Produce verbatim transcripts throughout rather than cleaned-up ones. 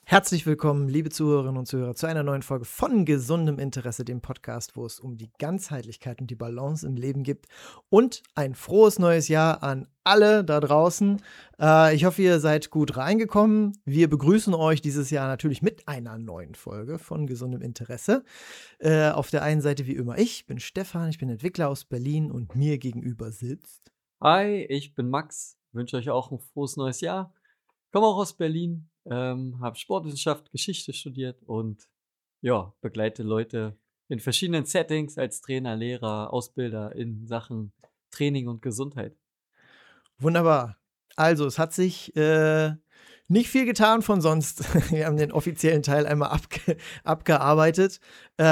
Herzlich willkommen, liebe Zuhörerinnen und Zuhörer, zu einer neuen Folge von Gesundem Interesse, dem Podcast, wo es um die Ganzheitlichkeit und die Balance im Leben geht. Und ein frohes neues Jahr an alle da draußen. Äh, ich hoffe, ihr seid gut reingekommen. Wir begrüßen euch dieses Jahr natürlich mit einer neuen Folge von Gesundem Interesse. Äh, auf der einen Seite wie immer ich, bin Stefan, ich bin Entwickler aus Berlin und mir gegenüber sitzt. Hi, ich bin Max, wünsche euch auch ein frohes neues Jahr. Komme auch aus Berlin, ähm, habe Sportwissenschaft, Geschichte studiert und ja, begleite Leute in verschiedenen Settings als Trainer, Lehrer, Ausbilder in Sachen Training und Gesundheit. Wunderbar. Also, es hat sich äh, nicht viel getan von sonst. Wir haben den offiziellen Teil einmal abge abgearbeitet.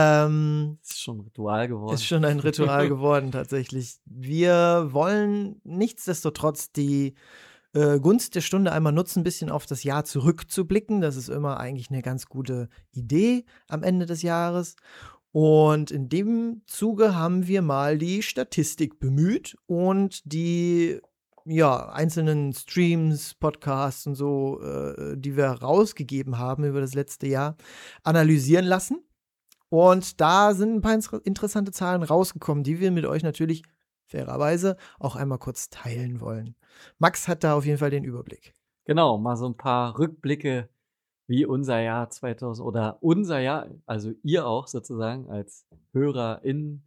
Ähm, Ist schon ein Ritual geworden. Ist schon ein Ritual geworden, tatsächlich. Wir wollen nichtsdestotrotz die äh, Gunst der Stunde einmal nutzen, ein bisschen auf das Jahr zurückzublicken. Das ist immer eigentlich eine ganz gute Idee am Ende des Jahres. Und in dem Zuge haben wir mal die Statistik bemüht und die ja, einzelnen Streams, Podcasts und so, äh, die wir rausgegeben haben über das letzte Jahr, analysieren lassen. Und da sind ein paar interessante Zahlen rausgekommen, die wir mit euch natürlich fairerweise auch einmal kurz teilen wollen. Max hat da auf jeden Fall den Überblick. Genau, mal so ein paar Rückblicke, wie unser Jahr zweitausend oder unser Jahr, also ihr auch sozusagen als HörerInnen,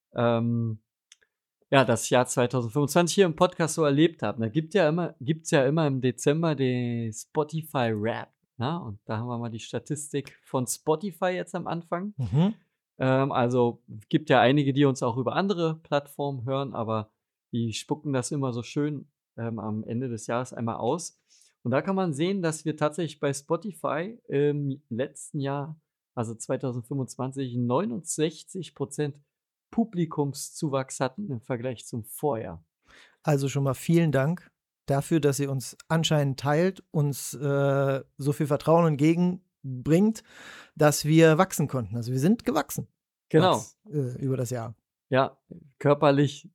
ähm, ja, das Jahr zwanzig fünfundzwanzig hier im Podcast so erlebt habt. Da gibt ja immer, gibt's ja immer im Dezember den Spotify Rap, ne? Und da haben wir mal die Statistik von Spotify jetzt am Anfang. Mhm. Ähm, also gibt ja einige, die uns auch über andere Plattformen hören, aber die spucken das immer so schön ähm, am Ende des Jahres einmal aus. Und da kann man sehen, dass wir tatsächlich bei Spotify im letzten Jahr, also zwanzig fünfundzwanzig, neunundsechzig Prozent Publikumszuwachs hatten im Vergleich zum Vorjahr. Also schon mal vielen Dank dafür, dass ihr uns anscheinend teilt, uns äh, so viel Vertrauen entgegenbringt, dass wir wachsen konnten. Also wir sind gewachsen. Genau. Max, äh, über das Jahr. Ja, körperlich.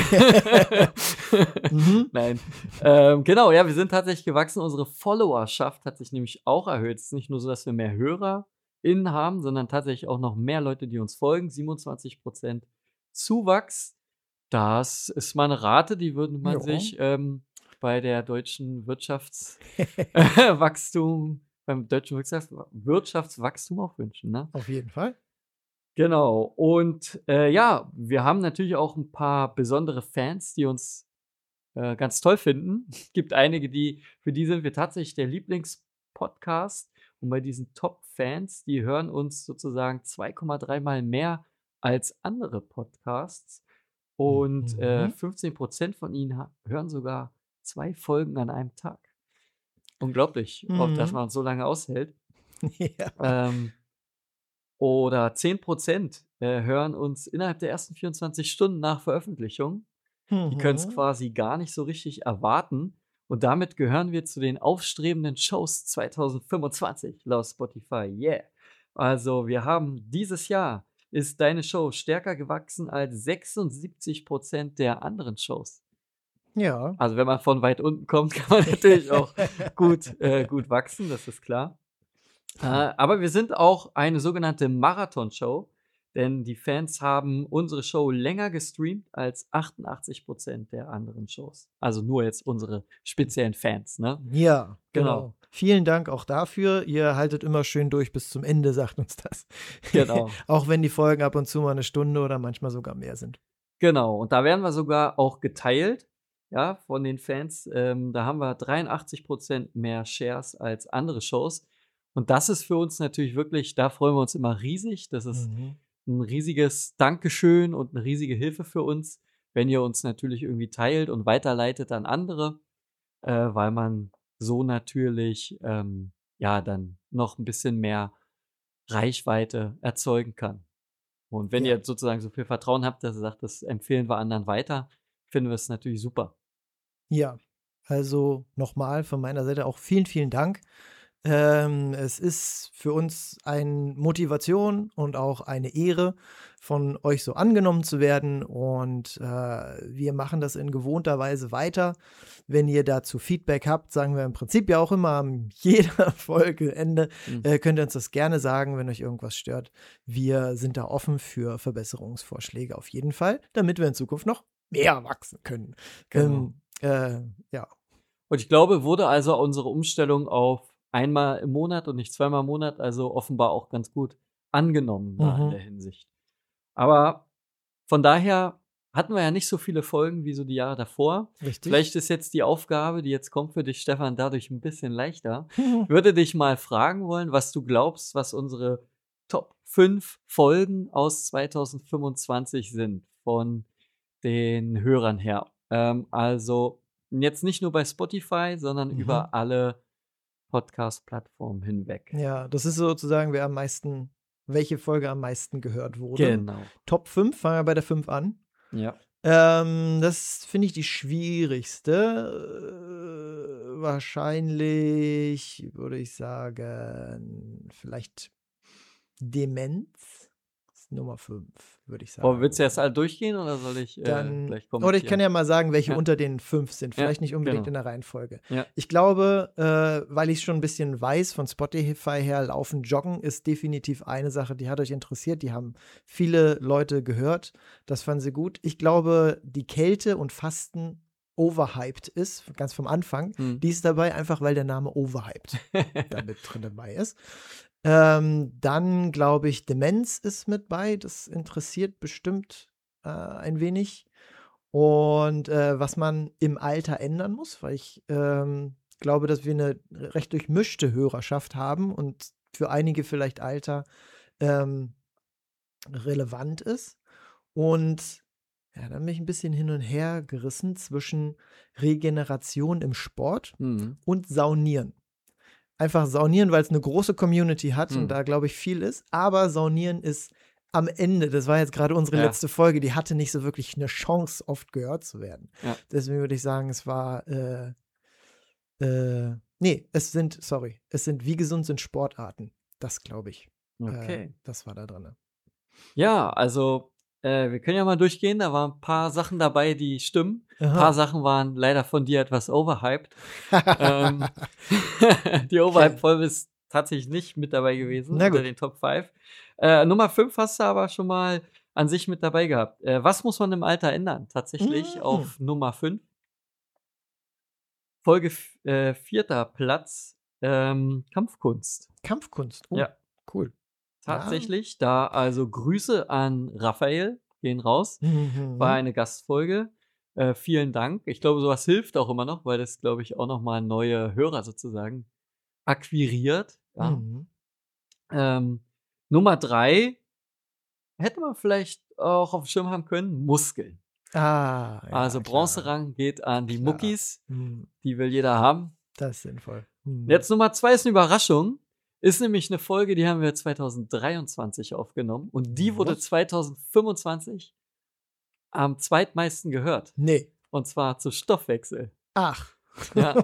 mhm. Nein. Ähm, genau, ja, wir sind tatsächlich gewachsen. Unsere Followerschaft hat sich nämlich auch erhöht. Es ist nicht nur so, dass wir mehr HörerInnen haben, sondern tatsächlich auch noch mehr Leute, die uns folgen. siebenundzwanzig Prozent Zuwachs. Das ist mal eine Rate, die würde man Ja. sich ähm, bei der deutschen Wirtschaftswachstum, beim deutschen Wirtschafts- Wirtschaftswachstum auch wünschen, ne? Auf jeden Fall. Genau. Und äh, ja, wir haben natürlich auch ein paar besondere Fans, die uns äh, ganz toll finden. Es gibt einige, die, für die sind wir tatsächlich der Lieblingspodcast. Und bei diesen Top-Fans, die hören uns sozusagen zwei Komma drei Mal mehr als andere Podcasts. Und Mhm. äh, fünfzehn Prozent von ihnen ha- hören sogar zwei Folgen an einem Tag. Unglaublich, auch, dass Mhm. man so lange aushält. Ja. Ähm, oder zehn Prozent äh, hören uns innerhalb der ersten vierundzwanzig Stunden nach Veröffentlichung. Die können es Mhm. quasi gar nicht so richtig erwarten. Und damit gehören wir zu den aufstrebenden Shows zwanzig fünfundzwanzig laut Spotify. Yeah. Also wir haben dieses Jahr ist deine Show stärker gewachsen als sechsundsiebzig Prozent der anderen Shows. Ja. Also wenn man von weit unten kommt, kann man natürlich auch gut, äh, gut wachsen, das ist klar. Äh, aber wir sind auch eine sogenannte Marathon-Show, denn die Fans haben unsere Show länger gestreamt als achtundachtzig Prozent der anderen Shows. Also nur jetzt unsere speziellen Fans, ne? Ja, genau. Genau. Vielen Dank auch dafür. Ihr haltet immer schön durch bis zum Ende, sagt uns das. Genau. Auch wenn die Folgen ab und zu mal eine Stunde oder manchmal sogar mehr sind. Genau. Und da werden wir sogar auch geteilt, ja, von den Fans. Ähm, da haben wir dreiundachtzig Prozent mehr Shares als andere Shows. Und das ist für uns natürlich wirklich, da freuen wir uns immer riesig. Das ist Mhm. ein riesiges Dankeschön und eine riesige Hilfe für uns, wenn ihr uns natürlich irgendwie teilt und weiterleitet an andere, äh, weil man so natürlich ähm, ja dann noch ein bisschen mehr Reichweite erzeugen kann. Und wenn Ja. ihr sozusagen so viel Vertrauen habt, dass ihr sagt, das empfehlen wir anderen weiter, finden wir es natürlich super. Ja, also nochmal von meiner Seite auch vielen, vielen Dank. Ähm, es ist für uns eine Motivation und auch eine Ehre, von euch so angenommen zu werden. Und äh, wir machen das in gewohnter Weise weiter. Wenn ihr dazu Feedback habt, sagen wir im Prinzip ja auch immer am jeder Folgeende, Mhm. äh, könnt ihr uns das gerne sagen, wenn euch irgendwas stört. Wir sind da offen für Verbesserungsvorschläge auf jeden Fall, damit wir in Zukunft noch mehr wachsen können. Genau. Ähm, äh, ja. Und ich glaube, wurde also unsere Umstellung auf einmal im Monat und nicht zweimal im Monat, also offenbar auch ganz gut angenommen da in Mhm. der Hinsicht. Aber von daher hatten wir ja nicht so viele Folgen wie so die Jahre davor. Richtig. Vielleicht ist jetzt die Aufgabe, die jetzt kommt für dich, Stefan, dadurch ein bisschen leichter. Ich würde dich mal fragen wollen, was du glaubst, was unsere Top fünf Folgen aus zweitausendfünfundzwanzig sind von den Hörern her. Ähm, also jetzt nicht nur bei Spotify, sondern Mhm. über alle Podcast-Plattformen hinweg. Ja, das ist sozusagen, wer am meisten, welche Folge am meisten gehört wurde. Genau. Top fünf, fangen wir bei der fünf an. Ja. Ähm, das finde ich die schwierigste. Äh, wahrscheinlich würde ich sagen, vielleicht Demenz. Das ist Nummer fünf, würde ich sagen. Boah, willst du erst alle durchgehen oder soll ich äh, Dann, gleich oder ich kann kommentieren? ja mal sagen, welche Ja. unter den fünf sind. Ja, Vielleicht nicht unbedingt genau. in der Reihenfolge. Ja. Ich glaube, äh, weil ich schon ein bisschen weiß, von Spotify her, Laufen, Joggen ist definitiv eine Sache, die hat euch interessiert. Die haben viele Leute gehört. Das fanden sie gut. Ich glaube, die Kälte und Fasten overhyped ist, ganz vom Anfang. Hm. Die ist dabei einfach, weil der Name overhyped damit drin dabei ist. Ähm, dann glaube ich, Demenz ist mit bei. Das interessiert bestimmt äh, ein wenig. Und äh, was man im Alter ändern muss, weil ich ähm, glaube, dass wir eine recht durchmischte Hörerschaft haben und für einige vielleicht Alter ähm, relevant ist. Und ja, dann bin ich ein bisschen hin und her gerissen zwischen Regeneration im Sport Mhm. und Saunieren. Einfach Saunieren, weil es eine große Community hat Mhm. und da, glaube ich, viel ist. Aber Saunieren ist am Ende, das war jetzt gerade unsere Ja. letzte Folge, die hatte nicht so wirklich eine Chance, oft gehört zu werden. Ja. Deswegen würde ich sagen, es war, äh, äh, nee, es sind, sorry, es sind, wie gesund sind Sportarten. Das glaube ich. Äh, Okay. das war da drin. Ja, also äh, wir können ja mal durchgehen. Da waren ein paar Sachen dabei, die stimmen. Ein paar Aha. Sachen waren leider von dir etwas overhyped. ähm, die Overhype-Folge ist tatsächlich nicht mit dabei gewesen Na unter gut. den Top fünf. Äh, Nummer fünf hast du aber schon mal an sich mit dabei gehabt. Äh, was muss man im Alter ändern? Tatsächlich Mhm. auf Nummer fünf. Folge f- äh, vierter Platz, ähm, Kampfkunst. Kampfkunst. Oh, Ja, cool. Ja. tatsächlich. Da also Grüße an Raphael, gehen raus. Mhm. War eine Gastfolge. Äh, vielen Dank. Ich glaube, sowas hilft auch immer noch, weil das, glaube ich, auch nochmal neue Hörer sozusagen akquiriert. Ja. Mhm. Ähm, Nummer drei hätte man vielleicht auch auf dem Schirm haben können, Muskeln. Ah, ja, Also klar. Bronzerang geht an die Klar. Muckis. Mhm. Die will jeder haben. Das ist sinnvoll. Mhm. Jetzt Nummer zwei ist eine Überraschung. Ist nämlich eine Folge, die haben wir zweitausenddreiundzwanzig aufgenommen. Und die wurde Was? zweitausendfünfundzwanzig am zweitmeisten gehört. Nee. Und zwar zu Stoffwechsel. Ach. Ja.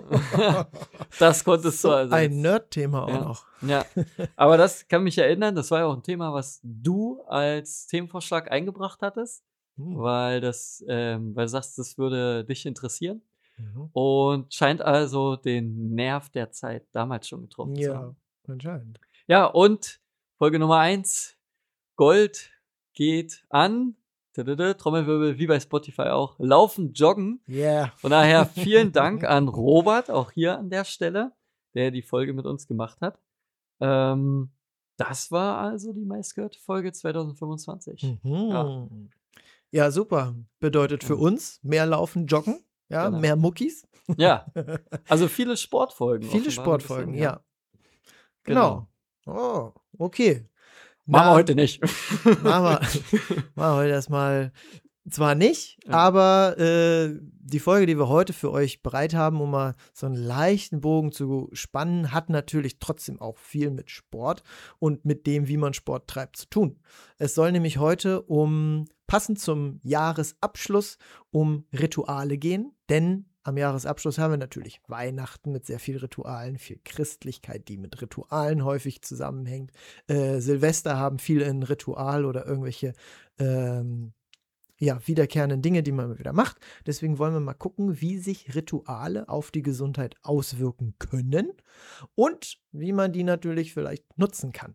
Das konntest so du also ein jetzt- Nerd-Thema auch Ja. noch. Ja, aber das kann mich erinnern, das war ja auch ein Thema, was du als Themenvorschlag eingebracht hattest, Hm. weil das, ähm, weil du sagst, das würde dich interessieren Mhm. und scheint also den Nerv der Zeit damals schon getroffen zu Ja, haben. anscheinend. Ja, und Folge Nummer eins, Gold geht an, tadada, Trommelwirbel, wie bei Spotify auch, Laufen, Joggen. Yeah. Von daher vielen Dank an Robert, auch hier an der Stelle, der die Folge mit uns gemacht hat. Ähm, das war also die meistgehörte Folge zweitausendfünfundzwanzig. Mhm. Ja. Ja, super. Bedeutet für Mhm. uns mehr Laufen, Joggen, ja, Genau. mehr Muckis. Ja, also viele Sportfolgen. Viele offenbar ein Sportfolgen, bisschen, ja. Genau. Oh, okay. Machen wir Na, heute nicht. Machen wir, machen wir heute erstmal zwar nicht, Ja. aber äh, die Folge, die wir heute für euch bereit haben, um mal so einen leichten Bogen zu spannen, hat natürlich trotzdem auch viel mit Sport und mit dem, wie man Sport treibt, zu tun. Es soll nämlich heute um, passend zum Jahresabschluss, um Rituale gehen, denn am Jahresabschluss haben wir natürlich Weihnachten mit sehr viel Ritualen, viel Christlichkeit, die mit Ritualen häufig zusammenhängt. Äh, Silvester haben viel ein Ritual oder irgendwelche ähm, ja, wiederkehrenden Dinge, die man immer wieder macht. Deswegen wollen wir mal gucken, wie sich Rituale auf die Gesundheit auswirken können und wie man die natürlich vielleicht nutzen kann,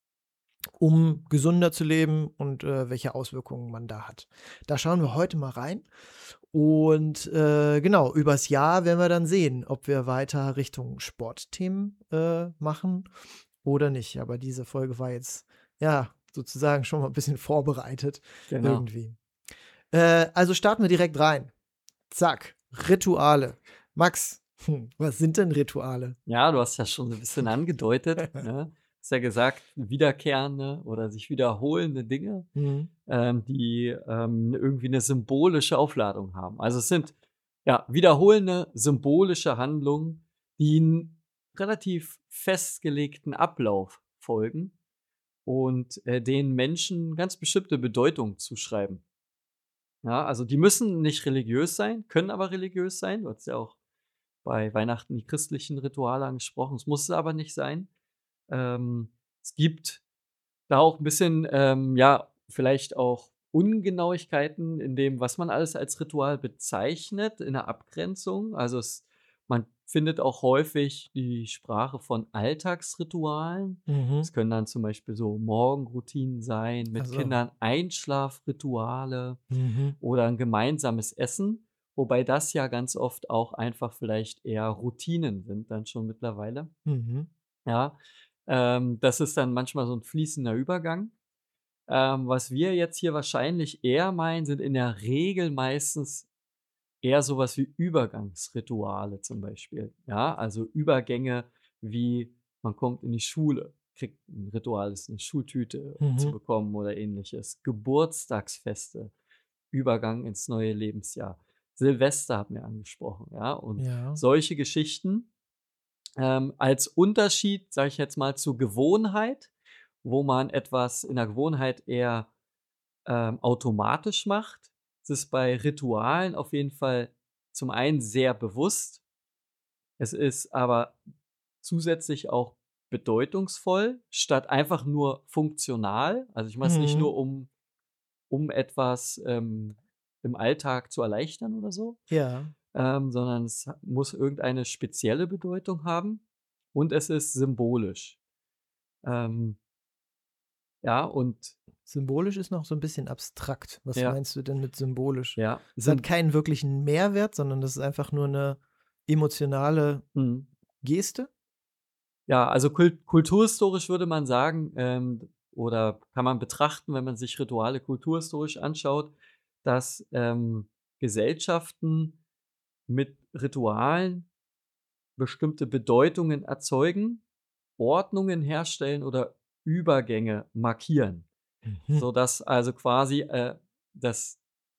um gesünder zu leben und äh, welche Auswirkungen man da hat. Da schauen wir heute mal rein. Und äh, genau, übers Jahr werden wir dann sehen, ob wir weiter Richtung Sportthemen äh, machen oder nicht. Aber diese Folge war jetzt, ja, sozusagen schon mal ein bisschen vorbereitet Genau. irgendwie. Äh, also starten wir direkt rein. Zack, Rituale. Max, hm, was sind denn Rituale? Ja, du hast ja schon ein bisschen angedeutet, ne? Du hast ja gesagt, wiederkehrende oder sich wiederholende Dinge, Mhm. ähm, die ähm, irgendwie eine symbolische Aufladung haben. Also es sind ja wiederholende symbolische Handlungen, die einen relativ festgelegten Ablauf folgen und äh, denen Menschen ganz bestimmte Bedeutung zuschreiben. Ja, also die müssen nicht religiös sein, können aber religiös sein. Du hast ja auch bei Weihnachten die christlichen Rituale angesprochen. Es muss es aber nicht sein. Ähm, es gibt da auch ein bisschen, ähm, ja, vielleicht auch Ungenauigkeiten in dem, was man alles als Ritual bezeichnet, in der Abgrenzung. Also, es man findet auch häufig die Sprache von Alltagsritualen. Mhm. Es können dann zum Beispiel so Morgenroutinen sein, mit Also. Kindern Einschlafrituale Mhm. oder ein gemeinsames Essen, wobei das ja ganz oft auch einfach vielleicht eher Routinen sind dann schon mittlerweile. Mhm. Ja, ähm, das ist dann manchmal so 'n fließender Übergang. Ähm, was wir jetzt hier wahrscheinlich eher meinen, sind in der Regel meistens eher so was wie Übergangsrituale zum Beispiel. Ja, also Übergänge wie man kommt in die Schule, kriegt 'n Ritual ist 'ne Schultüte zu Mhm. bekommen oder Ähnliches. Geburtstagsfeste, Übergang ins neue Lebensjahr. Silvester hatten wir angesprochen, ja, und Ja. solche Geschichten. Ähm, als Unterschied, sage ich jetzt mal, zur Gewohnheit, wo man etwas in der Gewohnheit eher, ähm, automatisch macht, ist es bei Ritualen auf jeden Fall zum einen sehr bewusst. Es ist aber zusätzlich auch bedeutungsvoll, statt einfach nur funktional. Also, ich mache es nicht Mhm. nur, um um etwas, ähm, im Alltag zu erleichtern oder so, Ja. ähm, sondern es ha muss irgendeine spezielle Bedeutung haben und es ist symbolisch. Ähm, ja, und Symbolisch ist noch so ein bisschen abstrakt. Was ja, meinst du denn mit symbolisch? ja, Es hat sym keinen wirklichen Mehrwert, sondern das ist einfach nur eine emotionale mhm. Geste? Ja, also kult kulturhistorisch würde man sagen, ähm, oder kann man betrachten, wenn man sich Rituale kulturhistorisch anschaut, dass, ähm, Gesellschaften mit Ritualen bestimmte Bedeutungen erzeugen, Ordnungen herstellen oder Übergänge markieren, Mhm. sodass also quasi, äh, das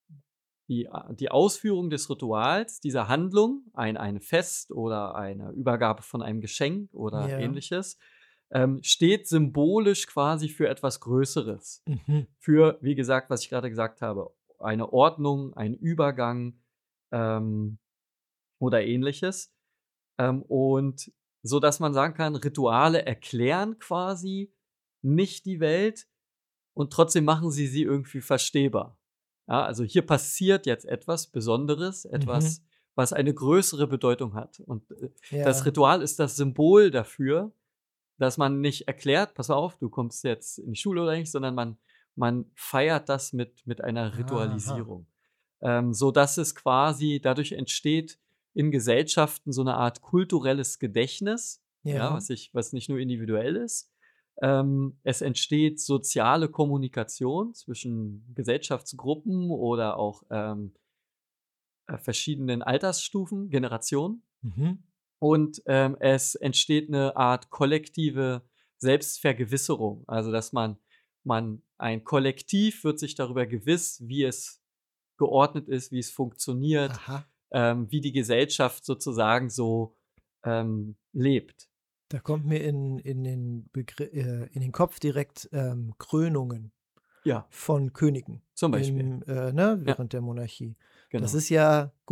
die a die Ausführung des Rituals, dieser Handlung, ein ein Fest oder eine Übergabe von einem Geschenk oder Ja. Ähnliches, ähm, steht symbolisch quasi für etwas Größeres. Mhm. Für, wie gesagt, was ich gerade gesagt habe, eine Ordnung, ein Übergang, ähm, oder Ähnliches. Ähm, und so dass man sagen kann, Rituale erklären quasi nicht die Welt und trotzdem machen sie sie irgendwie verstehbar. Ja, also hier passiert jetzt etwas Besonderes, Mhm. etwas, was eine größere Bedeutung hat. Und, äh, das Ja. Ritual ist das Symbol dafür, dass man nicht erklärt: „Pass auf, du kommst jetzt in die Schule oder nicht“, sondern man man feiert das mit mit einer Aha. Ritualisierung. Ähm, sodass es quasi dadurch entsteht in Gesellschaften so eine Art kulturelles Gedächtnis, ja, Ja. was sich was nicht nur individuell ist. Ähm, es entsteht soziale Kommunikation zwischen Gesellschaftsgruppen oder auch, ähm, äh, verschiedenen Altersstufen, Generationen. Mhm. Und, ähm, es entsteht eine Art kollektive Selbstvergewisserung. Also, dass man man ein Kollektiv wird sich darüber gewiss, wie es geordnet ist, wie es funktioniert, Aha. ähm, wie die Gesellschaft sozusagen so, ähm, lebt. Da kommt mir in in den Begri äh, in den Kopf direkt, ähm, Krönungen Ja, von Königen zum Beispiel. im äh, ne, Ja, während der Monarchie. Das genau. ist ja gut,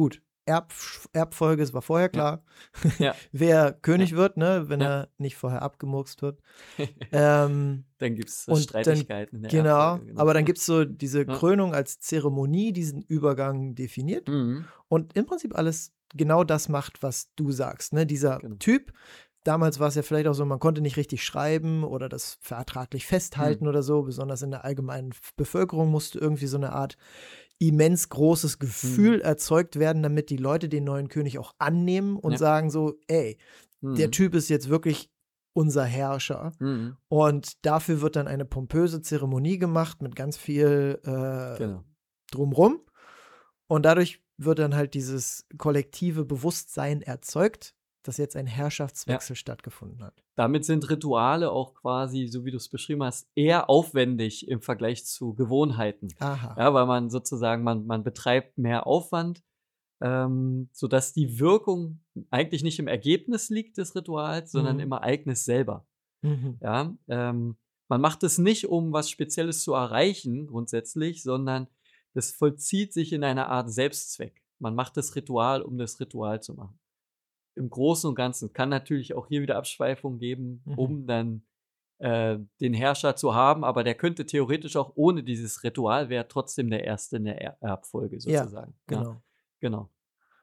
Erb, Erbfolge, es war vorher klar, Ja. wer König Ja. wird, ne, wenn Ja. er nicht vorher abgemurkst wird. ähm, Dann gibt es und dann, Streitigkeiten in der genau, Erbfolge. aber dann Ja. gibt es so diese Ja. Krönung als Zeremonie, diesen Übergang definiert Mhm. und im Prinzip alles genau das macht, was du sagst, ne, dieser Genau. Typ. Damals war es ja vielleicht auch so, man konnte nicht richtig schreiben oder das vertraglich festhalten Mhm. oder so. Besonders in der allgemeinen F- Bevölkerung musste irgendwie so eine Art immens großes Gefühl Mhm. erzeugt werden, damit die Leute den neuen König auch annehmen und Ja. sagen so, ey, der Mhm. Typ ist jetzt wirklich unser Herrscher. Mhm. Und dafür wird dann eine pompöse Zeremonie gemacht mit ganz viel äh, Genau. drumrum. Und dadurch wird dann halt dieses kollektive Bewusstsein erzeugt, dass jetzt ein Herrschaftswechsel stattgefunden hat. Damit sind Rituale auch quasi, so wie du es beschrieben hast, eher aufwendig im Vergleich zu Gewohnheiten. Aha. Ja, weil man sozusagen, man, man betreibt mehr Aufwand, ähm, sodass die Wirkung eigentlich nicht im Ergebnis liegt des Rituals, sondern Mhm. im Ereignis selber. Mhm. Ja, ähm, man macht es nicht, um was Spezielles zu erreichen, grundsätzlich, sondern das vollzieht sich in einer Art Selbstzweck. Man macht das Ritual, um das Ritual zu machen. Im Großen und Ganzen kann natürlich auch hier wieder Abschweifungen geben, Mhm. um dann äh, den Herrscher zu haben, aber der könnte theoretisch auch ohne dieses Ritual wäre trotzdem der Erste in der er Erbfolge Ja, sozusagen. genau. Ja, genau.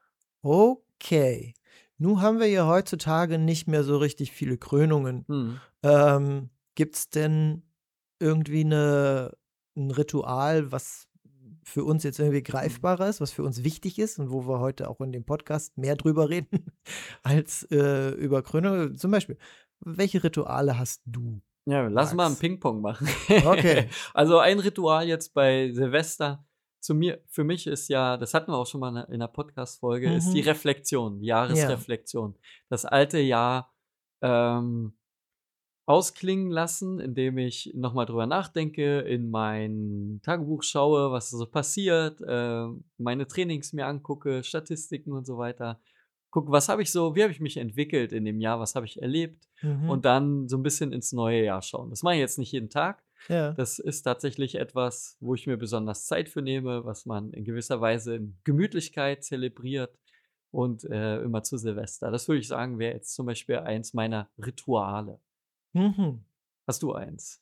Okay. Nun haben wir ja heutzutage nicht mehr so richtig viele Krönungen. Mhm. Ähm, Gibt es denn irgendwie eine, ein Ritual, was für uns jetzt irgendwie greifbarer ist, was für uns wichtig ist und wo wir heute auch in dem Podcast mehr drüber reden als äh, über Krönungen? Zum Beispiel, welche Rituale hast du? Ja, lass mal ein Max? Ping-Pong machen. Okay. Also ein Ritual jetzt bei Silvester, zu mir, für mich ist ja, das hatten wir auch schon mal in der Podcast-Folge, ist die Mhm. Reflexion, die Ja. Jahresreflexion. Das alte Jahr ähm, ausklingen lassen, indem ich nochmal drüber nachdenke, in mein Tagebuch schaue, was so passiert, äh, meine Trainings mir angucke, Statistiken und so weiter. Gucke, was habe ich so, wie habe ich mich entwickelt in dem Jahr, was habe ich erlebt Mhm. und dann so ein bisschen ins neue Jahr schauen. Das mache ich jetzt nicht jeden Tag. Ja. Das ist tatsächlich etwas, wo ich mir besonders Zeit für nehme, was man in gewisser Weise in Gemütlichkeit zelebriert und äh, immer zu Silvester. Das würde ich sagen, wäre jetzt zum Beispiel eins meiner Rituale. Mhm. Hast du eins?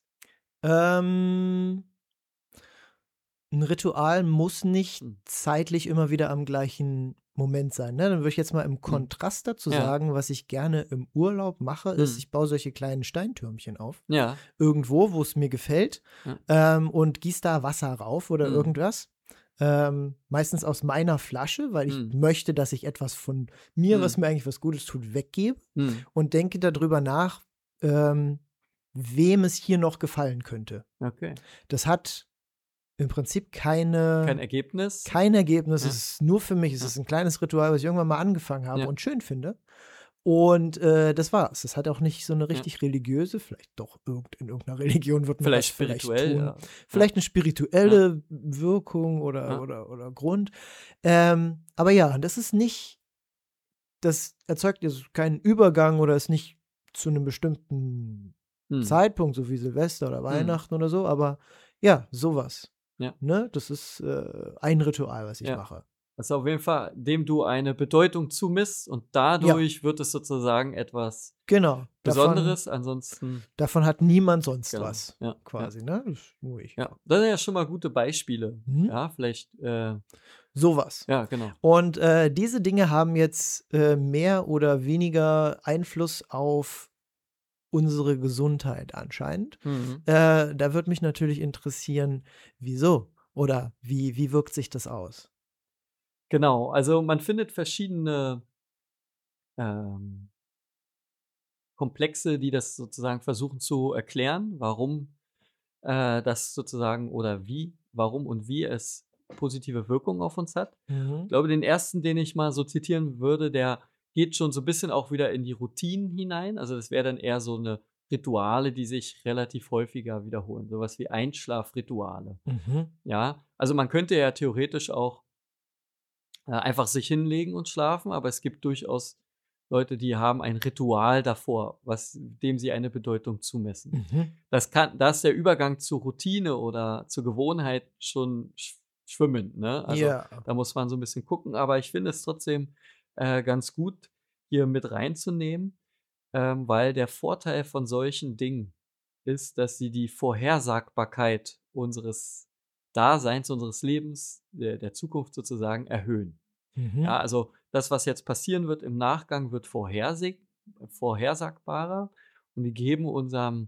Ähm, ein Ritual muss nicht Hm. zeitlich immer wieder am gleichen Moment sein, ne? Dann würde ich jetzt mal im Kontrast dazu Ja. sagen, was ich gerne im Urlaub mache, ist, Mhm. ich baue solche kleinen Steintürmchen auf, Ja. irgendwo, wo es mir gefällt, Ja. ähm, und gieße da Wasser rauf oder Mhm. irgendwas. Ähm, meistens aus meiner Flasche, weil ich Mhm. möchte, dass ich etwas von mir, was Mhm. mir eigentlich was Gutes tut, weggebe Mhm. und denke darüber nach, ähm, wem es hier noch gefallen könnte. Okay. Das hat im Prinzip Kein keine Ergebnis? kein Ergebnis. Ja. Es ist nur für mich. Es Ja. ist ein kleines Ritual, was ich irgendwann mal angefangen habe Ja. und schön finde. Und, äh, das war's. Es hat auch nicht so eine Ja. richtig religiöse, vielleicht doch irgend in irgendeiner Religion wird man Vielleicht das vielleicht spirituell, tun. ja. Vielleicht eine spirituelle Wirkung oder Ja. oder oder Grund. Ähm, aber ja, das ist nicht das erzeugt jetzt keinen Übergang oder ist nicht zu einem bestimmten Mhm. Zeitpunkt, so wie Silvester oder Mhm. Weihnachten oder so, aber ja, sowas. Ja. Ne? Das ist äh, ein Ritual, was ich Ja. mache. Das ist auf jeden Fall, dem du eine Bedeutung zumisst und dadurch wird es sozusagen etwas Genau. Davon, Besonderes. Ansonsten, davon hat niemand sonst genau. was, Ja. Ja. quasi, ne? Das ist nur ich. Ja. Das sind ja schon mal gute Beispiele. Mhm. Ja, vielleicht, äh, Sowas. ja, genau. Und äh, diese Dinge haben jetzt äh, mehr oder weniger Einfluss auf unsere Gesundheit anscheinend. Mhm. Äh, da würde mich natürlich interessieren, wieso oder wie, wie wirkt sich das aus? Genau, also man findet verschiedene ähm, Komplexe, die das sozusagen versuchen zu erklären, warum äh, das sozusagen oder wie, warum und wie es positive Wirkung auf uns hat. Ich Mhm. glaube, den ersten, den ich mal so zitieren würde, der geht schon so ein bisschen auch wieder in die Routinen hinein. Also das wäre dann eher so eine Rituale, die sich relativ häufiger wiederholen. Sowas wie Einschlafrituale. Mhm. Ja, also man könnte ja theoretisch auch äh, einfach sich hinlegen und schlafen, aber es gibt durchaus Leute, die haben ein Ritual davor, was dem sie eine Bedeutung zumessen. Mhm. Das kann, da ist der Übergang zur Routine oder zur Gewohnheit schon sch- schwimmen, ne? Also, Ja. da muss man so ein bisschen gucken, aber ich finde es trotzdem, äh, ganz gut, hier mit reinzunehmen, ähm, weil der Vorteil von solchen Dingen ist, dass sie die Vorhersagbarkeit unseres Daseins, unseres Lebens, der der Zukunft sozusagen erhöhen. Mhm. Ja, also das, was jetzt passieren wird im Nachgang, wird vorherseh vorhersagbarer und die geben unserem,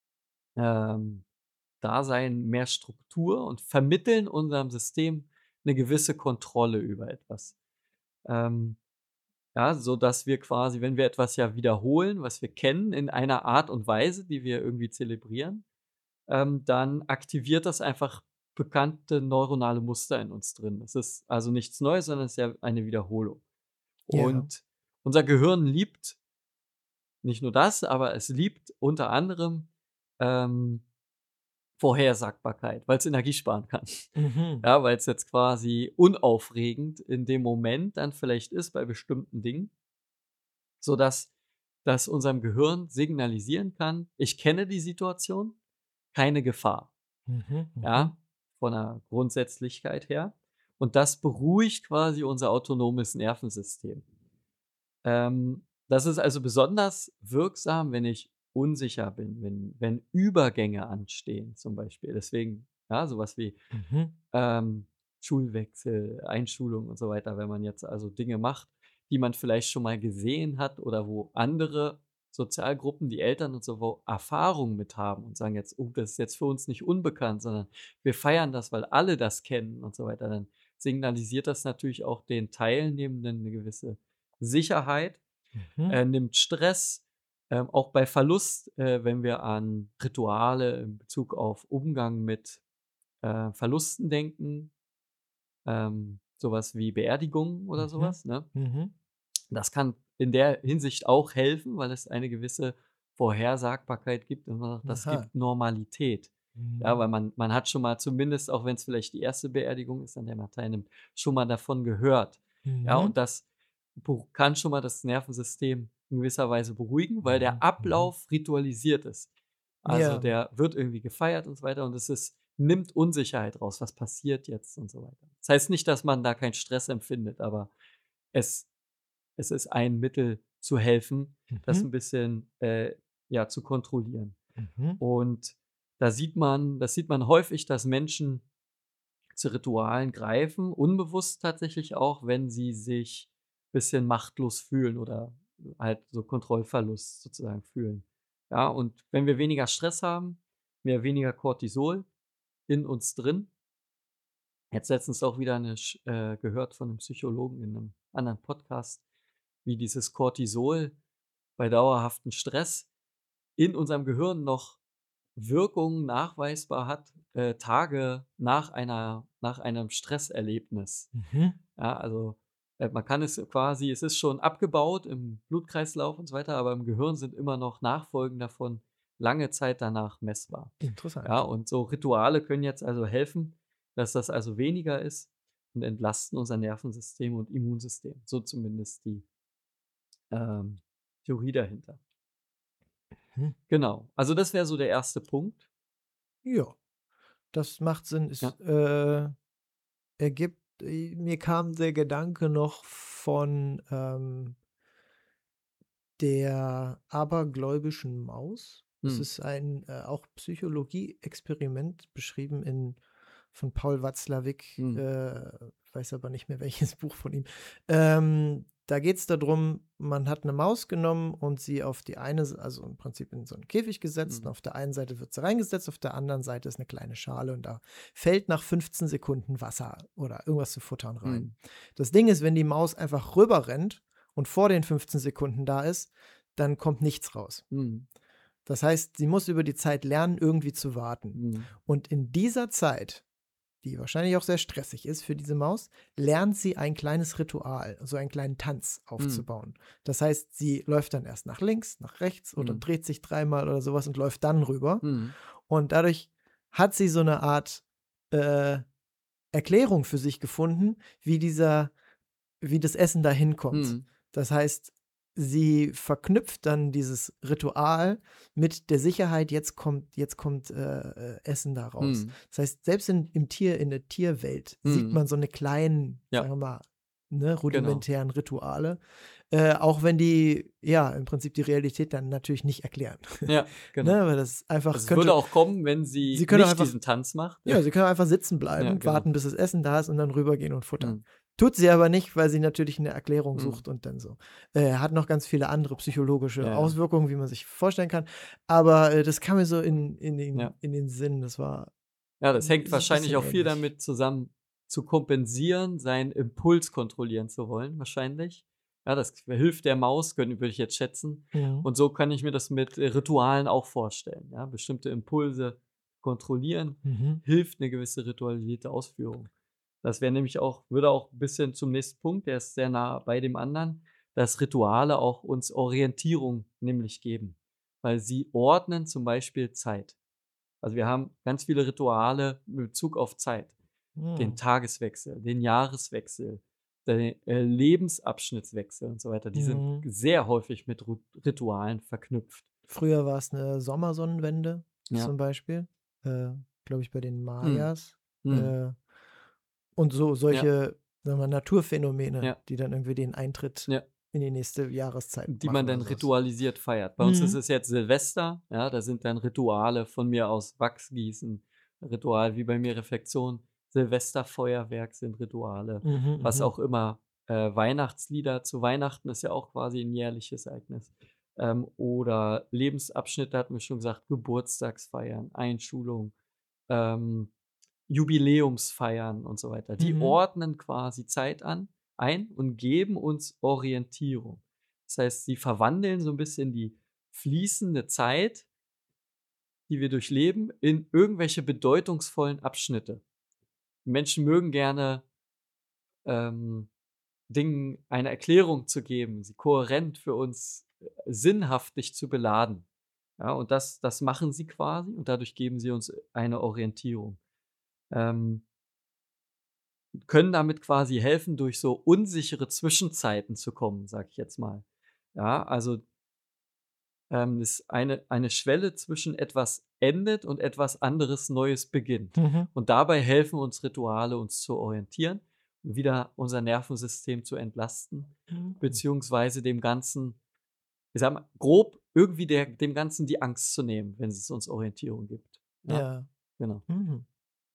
ähm, Dasein mehr Struktur und vermitteln unserem System eine gewisse Kontrolle über etwas. Ähm, ja, sodass wir quasi, wenn wir etwas ja wiederholen, was wir kennen, in einer Art und Weise, die wir irgendwie zelebrieren, ähm, dann aktiviert das einfach bekannte neuronale Muster in uns drin. Es ist also nichts Neues, sondern es ist ja eine Wiederholung. Ja. Und unser Gehirn liebt nicht nur das, aber es liebt unter anderem, ähm, Vorhersagbarkeit, weil's Energie sparen kann. Mhm. Ja, weil's jetzt quasi unaufregend in dem Moment dann vielleicht ist bei bestimmten Dingen, sodass das unserem Gehirn signalisieren kann: „Ich kenne die Situation, keine Gefahr.“ Mhm. Mhm. Ja, von der Grundsätzlichkeit her. Und das beruhigt quasi unser autonomes Nervensystem. Ähm, das ist also besonders wirksam, wenn ich unsicher bin, wenn wenn Übergänge anstehen zum Beispiel. Deswegen, ja, sowas wie, Mhm. ähm, Schulwechsel, Einschulung und so weiter, wenn man jetzt also Dinge macht, die man vielleicht schon mal gesehen hat oder wo andere Sozialgruppen, die Eltern und so, wo Erfahrung mit haben und sagen jetzt: „Oh, das ist jetzt für uns nicht unbekannt, sondern wir feiern das, weil alle das kennen“ und so weiter. Dann signalisiert das natürlich auch den Teilnehmenden eine gewisse Sicherheit, Mhm. äh, nimmt Stress, ähm, auch bei Verlust, äh, wenn wir an Rituale in Bezug auf Umgang mit, äh, Verlusten denken, ähm, so wie Beerdigungen oder Mhm. sowas, ne? Mhm. Das kann in der Hinsicht auch helfen, weil es eine gewisse Vorhersagbarkeit gibt und man sagt, das Aha. gibt Normalität. Ja, Mhm. weil man man hat schon mal zumindest, auch wenn es vielleicht die erste Beerdigung ist, an der man teilnimmt, schon mal davon gehört. Ja, Mhm. und das beru kann schon mal das Nervensystem in gewisser Weise beruhigen, weil der Mhm. Mhm. Ablauf ritualisiert ist. Also, Ja. der wird irgendwie gefeiert und so weiter und es ist nimmt Unsicherheit raus. Was passiert jetzt und so weiter. Das heißt nicht, dass man da keinen Stress empfindet, aber es es ist ein Mittel zu helfen, das Mhm. ein bisschen, äh, ja, zu kontrollieren. Mhm. Und da sieht man das sieht man häufig, dass Menschen zu Ritualen greifen, unbewusst tatsächlich auch, wenn sie sich bisschen machtlos fühlen oder halt so Kontrollverlust sozusagen fühlen. Ja, und wenn wir weniger Stress haben, mehr weniger Cortisol in uns drin. Jetzt letztens auch wieder 'ne sch äh, gehört von 'nem Psychologen in 'nem anderen Podcast, wie dieses Cortisol bei dauerhaftem Stress in unserem Gehirn noch Wirkungen nachweisbar hat, äh, Tage nach einer nach einem Stresserlebnis. Mhm. Ja, also, äh, man kann es quasi es ist schon abgebaut im Blutkreislauf und so weiter, aber im Gehirn sind immer noch Nachfolgen davon lange Zeit danach messbar. Ja, Interessant. und so Rituale können jetzt also helfen, dass das also weniger ist und entlasten unser Nervensystem und Immunsystem. So zumindest die, ähm, Theorie dahinter. Mhm. Genau. Also, das wäre so der erste Punkt. Ja, das macht Sinn. Ja. Es, äh, ergibt äh, mir kam der Gedanke noch von, ähm der abergläubischen Maus. Das Mhm. ist ein, äh, auch Psychologie-Experiment beschrieben in von Paul Watzlawick, Mhm. äh, weiß aber nicht mehr welches Buch von ihm. Ähm, da geht es darum, man hat eine Maus genommen und sie auf die eine S also im Prinzip in so einen Käfig gesetzt und Mhm. auf der einen Seite wird sie reingesetzt, auf der anderen Seite ist eine kleine Schale und da fällt nach fünfzehn Sekunden Wasser oder irgendwas zu futtern rein. Mhm. Das Ding ist, wenn die Maus einfach rüber rennt und vor den fünfzehn Sekunden da ist, dann kommt nichts raus. Mhm. Das heißt, sie muss über die Zeit lernen, irgendwie zu warten. Mhm. Und in dieser Zeit, die wahrscheinlich auch sehr stressig ist für diese Maus, lernt sie ein kleines Ritual, so einen kleinen Tanz Mhm. aufzubauen. Das heißt, sie läuft dann erst nach links, nach rechts oder Mhm. dreht sich dreimal oder sowas und läuft dann rüber. Mhm. Und dadurch hat sie so eine Art äh, Erklärung für sich gefunden, wie dieser wie das Essen da hinkommt. Mhm. Das heißt, sie verknüpft dann dieses Ritual mit der Sicherheit, jetzt kommt, jetzt kommt äh, äh, Essen da raus. Mhm. Das heißt, selbst in, im Tier, in der Tierwelt sieht Mhm. man so eine kleinen, Ja. sagen wir mal, ne, Genau. rudimentären Rituale. Äh, auch wenn die, ja, im Prinzip die Realität dann natürlich nicht erklären. Ja, genau. Ne, weil das einfach Also es könnte, würde auch kommen, wenn sie, Sie können auch nicht einfach- diesen Tanz macht. ja, sie können einfach sitzen bleiben, Ja, genau. warten, bis das Essen da ist und dann rübergehen und futtern. Mhm. Tut sie aber nicht, weil sie natürlich eine Erklärung Mhm. sucht und dann so. Äh, hat noch ganz viele andere psychologische Ja, ja. Auswirkungen, wie man sich vorstellen kann. Aber äh, das kam mir so in, in, den, Ja. in den Sinn. Das war. Ja, das Das hängt ist ein wahrscheinlich bisschen auch viel ähnlich. damit zusammen, zu kompensieren, seinen Impuls kontrollieren zu wollen, wahrscheinlich. Ja, das hilft der Maus, können, würde ich jetzt schätzen. Mhm. Und so kann ich mir das mit äh, Ritualen auch vorstellen. Ja, bestimmte Impulse kontrollieren Mhm. hilft eine gewisse ritualisierte Ausführung. Das wäre nämlich auch, würde auch ein bisschen zum nächsten Punkt, der ist sehr nah bei dem anderen, dass Rituale auch uns Orientierung nämlich geben, weil sie ordnen zum Beispiel Zeit. Also wir haben ganz viele Rituale mit Bezug auf Zeit. Den Mhm. Tageswechsel, den Jahreswechsel, den äh, Lebensabschnittswechsel und so weiter. Die sind Mhm. sehr häufig mit Ru- Ritualen verknüpft. Früher war es eine Sommersonnenwende Ja. zum Beispiel. Äh, Glaube ich, bei den Mayas. Hm. Äh, und so solche sagen wir, Naturphänomene, Ja. die dann irgendwie den Eintritt Ja. in die nächste Jahreszeit Die machen man oder dann sowas. ritualisiert feiert. Bei uns Mhm. ist es jetzt Silvester, ja, da sind dann Rituale von mir aus Wachsgießen, Ritual wie bei mir Reflexion, Silvesterfeuerwerk sind Rituale, Mhm, was mhm. auch immer, äh, Weihnachtslieder zu Weihnachten ist ja auch quasi ein jährliches Ereignis. Ähm, oder Lebensabschnitte, hatten wir schon gesagt, Geburtstagsfeiern, Einschulung, ähm, Jubiläumsfeiern und so weiter. Die Mhm. ordnen quasi Zeit an, ein und geben uns Orientierung. Das heißt, sie verwandeln so ein bisschen die fließende Zeit, die wir durchleben, in irgendwelche bedeutungsvollen Abschnitte. Menschen mögen gerne, ähm, Dingen eine Erklärung zu geben, sie kohärent für uns, äh, sinnhaftig zu beladen. Ja, und das das machen sie quasi und dadurch geben sie uns eine Orientierung. Ähm können damit quasi helfen, durch so unsichere Zwischenzeiten zu kommen, sage ich jetzt mal. Ja, also, ähm, ist eine eine Schwelle zwischen etwas endet und etwas anderes Neues beginnt. Mhm. Und dabei helfen uns Rituale, uns zu orientieren und wieder unser Nervensystem zu entlasten, Mhm. beziehungsweise dem Ganzen, ich sage mal, grob irgendwie der dem Ganzen die Angst zu nehmen, wenn es uns Orientierung gibt. Ja, Ja. genau. Mhm.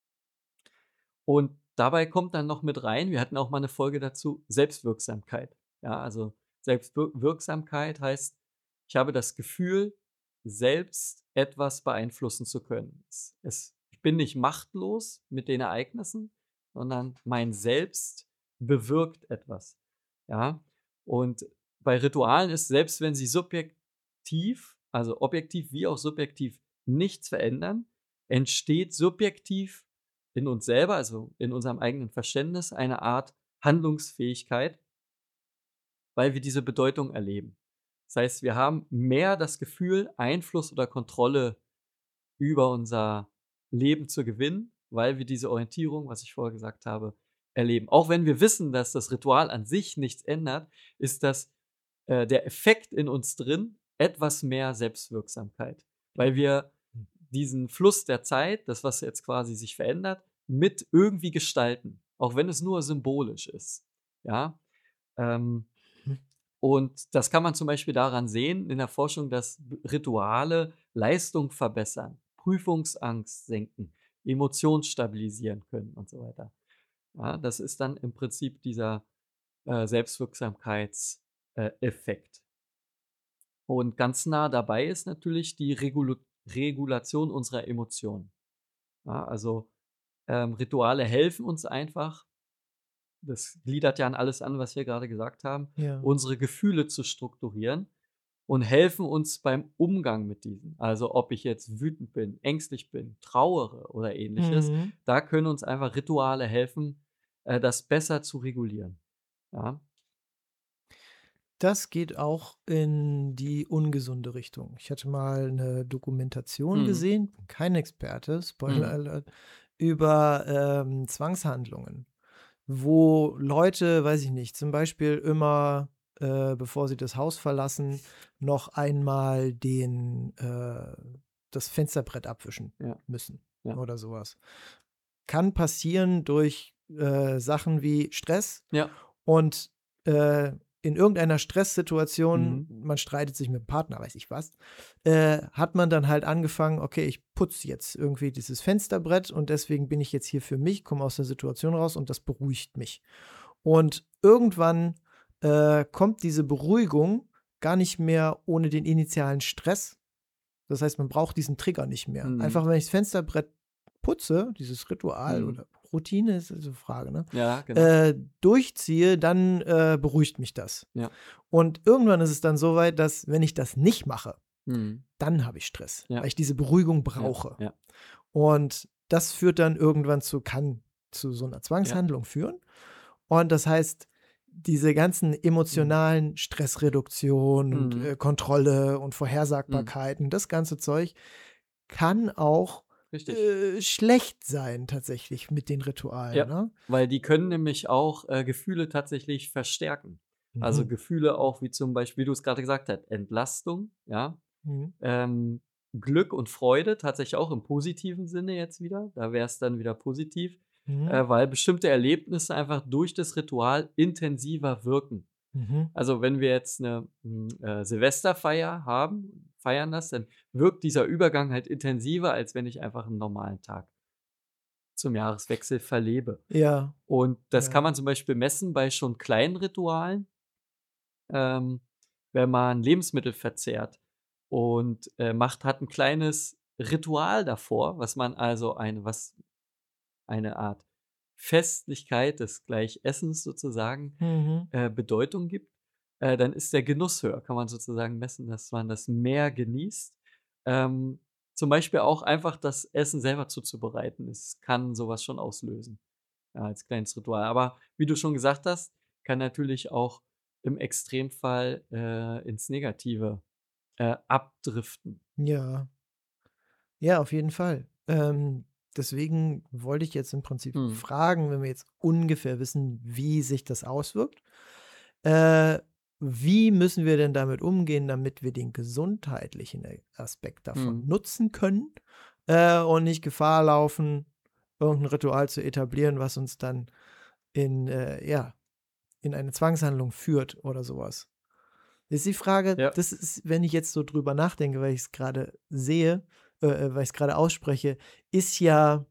Und dabei kommt dann noch mit rein, wir hatten auch mal eine Folge dazu, Selbstwirksamkeit. Ja, also Selbstwirksamkeit heißt, ich habe das Gefühl, selbst etwas beeinflussen zu können. Es es ich bin nicht machtlos mit den Ereignissen, sondern mein Selbst bewirkt etwas. Ja? Und bei Ritualen ist, selbst wenn sie subjektiv, also objektiv wie auch subjektiv nichts verändern, entsteht subjektiv in uns selber, also in unserem eigenen Verständnis, eine Art Handlungsfähigkeit, weil wir diese Bedeutung erleben. Das heißt, wir haben mehr das Gefühl, Einfluss oder Kontrolle über unser Leben zu gewinnen, weil wir diese Orientierung, was ich vorher gesagt habe, erleben. Auch wenn wir wissen, dass das Ritual an sich nichts ändert, ist das äh, der Effekt in uns drin etwas mehr Selbstwirksamkeit, weil wir diesen Fluss der Zeit, das, was jetzt quasi sich verändert, mit irgendwie gestalten, auch wenn es nur symbolisch ist. Ja, ähm, Mhm. und das kann man zum Beispiel daran sehen in der Forschung, dass Rituale Leistung verbessern, Prüfungsangst senken, Emotionen stabilisieren können und so weiter. Ja, das ist dann im Prinzip dieser äh, Selbstwirksamkeitseffekt. Äh, Effekt. Und ganz nah dabei ist natürlich die Regulu Regulation unserer Emotionen. Ja, also ähm, Rituale helfen uns einfach, das gliedert ja an alles an, was wir gerade gesagt haben, Ja. unsere Gefühle zu strukturieren und helfen uns beim Umgang mit diesen. Also ob ich jetzt wütend bin, ängstlich bin, trauere oder ähnliches, Mhm. da können uns einfach Rituale helfen, äh, das besser zu regulieren. Ja. Das geht auch in die ungesunde Richtung. Ich hatte mal eine Dokumentation Mhm. gesehen, bin kein Experte, Spoiler Mhm. Alert, über ähm, Zwangshandlungen, wo Leute, weiß ich nicht, zum Beispiel immer äh, bevor sie das Haus verlassen, noch einmal den, äh, das Fensterbrett abwischen Ja. müssen Ja. oder sowas. Kann passieren durch äh, Sachen wie Stress Ja. und äh, in irgendeiner Stresssituation, Mhm. man streitet sich mit dem Partner, weiß ich was, äh, hat man dann halt angefangen, okay, ich putze jetzt irgendwie dieses Fensterbrett und deswegen bin ich jetzt hier für mich, komme aus der Situation raus und das beruhigt mich. Und irgendwann äh, kommt diese Beruhigung gar nicht mehr ohne den initialen Stress. Das heißt, man braucht diesen Trigger nicht mehr. Mhm. Einfach, wenn ich das Fensterbrett putze, dieses Ritual Mhm. oder Routine ist so eine Frage, ne? Ja, genau. Äh, durchziehe, dann äh, beruhigt mich das. Ja. Und irgendwann ist es dann so weit, dass, wenn ich das nicht mache, Mhm. dann habe ich Stress, Ja. weil ich diese Beruhigung Ja. brauche. Ja. Und das führt dann irgendwann zu, kann zu so einer Zwangshandlung führen. Und das heißt, diese ganzen emotionalen Stressreduktion und Mhm. äh, Kontrolle und Vorhersagbarkeiten, das ganze Zeug kann auch Richtig. äh, schlecht sein tatsächlich mit den Ritualen. Ja, Ne? weil die können nämlich auch äh, Gefühle tatsächlich verstärken. Also Mhm. Gefühle auch wie zum Beispiel, wie du es gerade gesagt hast, Entlastung, ja, Mhm. ähm, Glück und Freude, tatsächlich auch im positiven Sinne jetzt wieder. Da wäre es dann wieder positiv, Mhm. äh, weil bestimmte Erlebnisse einfach durch das Ritual intensiver wirken. Mhm. Also wenn wir jetzt eine mm, äh, Silvesterfeier haben, feiern das, dann wirkt dieser Übergang halt intensiver, als wenn ich einfach einen normalen Tag zum Jahreswechsel verlebe. Ja, Und das kann ja. man zum Beispiel messen bei schon kleinen Ritualen, ähm, wenn man Lebensmittel verzehrt und äh, macht, hat ein kleines Ritual davor, was man also eine, was eine Art Festlichkeit des Gleichessens sozusagen Mhm. äh, Bedeutung gibt, äh, dann ist der Genuss höher. Kann man sozusagen messen, dass man das mehr genießt. Ähm, zum Beispiel auch einfach das Essen selber zuzubereiten. Es kann sowas schon auslösen, ja, als kleines Ritual. Aber wie du schon gesagt hast, kann natürlich auch im Extremfall äh, ins Negative äh, abdriften. Ja. Ja, auf jeden Fall. Ähm, deswegen wollte ich jetzt im Prinzip Mhm. fragen, wenn wir jetzt ungefähr wissen, wie sich das auswirkt, äh, wie müssen wir denn damit umgehen, damit wir den gesundheitlichen äh, Aspekt davon Mhm. nutzen können äh, und nicht Gefahr laufen, irgendein Ritual zu etablieren, was uns dann in, äh, ja, in eine Zwangshandlung führt oder sowas. Ist die Frage, Ja. das ist, wenn ich jetzt so drüber nachdenke, weil ich es gerade sehe, äh, äh, weil ich es gerade ausspreche, ist ja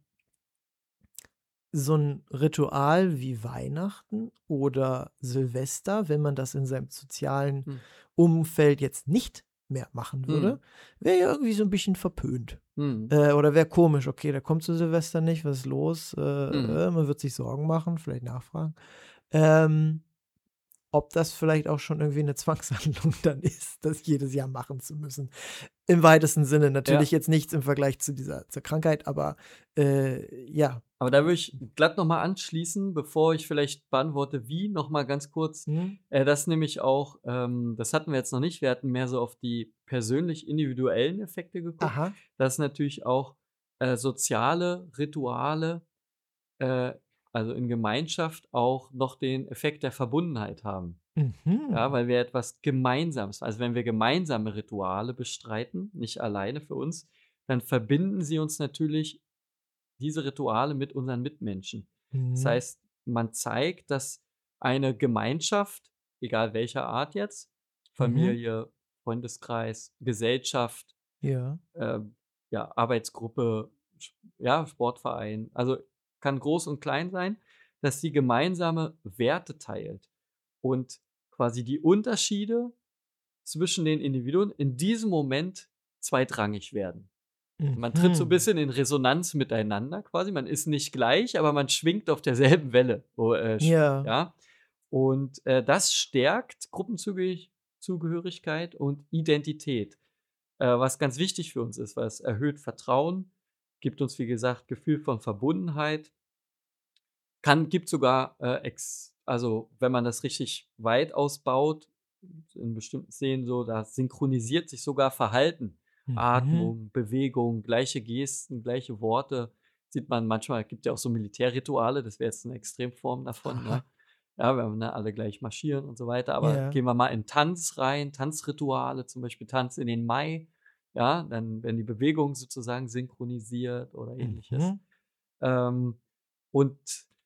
so ein Ritual wie Weihnachten oder Silvester, wenn man das in seinem sozialen Mhm. Umfeld jetzt nicht mehr machen würde, Mhm. wäre ja irgendwie so ein bisschen verpönt. Mhm. Äh, oder wäre komisch, okay, der kommt zu Silvester nicht, was ist los? Äh, Mhm. äh, man wird sich Sorgen machen, vielleicht nachfragen. Ähm, ob das vielleicht auch schon irgendwie eine Zwangshandlung dann ist, das jedes Jahr machen zu müssen. Im weitesten Sinne. Natürlich Ja. jetzt nichts im Vergleich zu dieser zur Krankheit, aber, äh, ja. Aber da würde ich glatt noch mal anschließen, bevor ich vielleicht beantworte, wie, noch mal ganz kurz. Mhm. Äh, das nämlich auch, ähm, das hatten wir jetzt noch nicht. Wir hatten mehr so auf die persönlich individuellen Effekte geguckt, Aha. dass natürlich auch äh, soziale Rituale, äh, also in Gemeinschaft, auch noch den Effekt der Verbundenheit haben. Ja, Mhm. weil wir etwas Gemeinsames, also wenn wir gemeinsame Rituale bestreiten, nicht alleine für uns, dann verbinden sie uns natürlich, diese Rituale, mit unseren Mitmenschen. Das Mhm. heißt, man zeigt, dass eine Gemeinschaft, egal welcher Art jetzt, Mhm. Familie, Freundeskreis, Gesellschaft, Ja. ähm, ja, Arbeitsgruppe, sch ja, Sportverein, also kann groß und klein sein, dass sie gemeinsame Werte teilt und quasi die Unterschiede zwischen den Individuen in diesem Moment zweitrangig werden. Man tritt so 'n Mhm. bisschen in Resonanz miteinander quasi. Man ist nicht gleich, aber man schwingt auf derselben Welle. Oh, äh, sch Ja. ja? Und, äh, das stärkt Gruppenzugehörig Zugehörigkeit und Identität, äh, was ganz wichtig für uns ist, weil es erhöht Vertrauen, gibt uns, wie gesagt, Gefühl von Verbundenheit, kann gibt sogar, äh, ex also, wenn man das richtig weit ausbaut, in bestimmten Szenen so, da synchronisiert sich sogar Verhalten. Mhm. Atmung, Bewegung, gleiche Gesten, gleiche Worte. Sieht man manchmal, gibt ja auch so Militärrituale, das wäre jetzt 'ne Extremform davon, Aha. ne? Ja, wenn wir ne, alle gleich marschieren und so weiter. Aber Ja. gehen wir mal in Tanz rein, Tanzrituale, zum Beispiel Tanz in den Mai. Ja, dann werden die Bewegungen sozusagen synchronisiert oder Ähnliches. Mhm. Ähm, und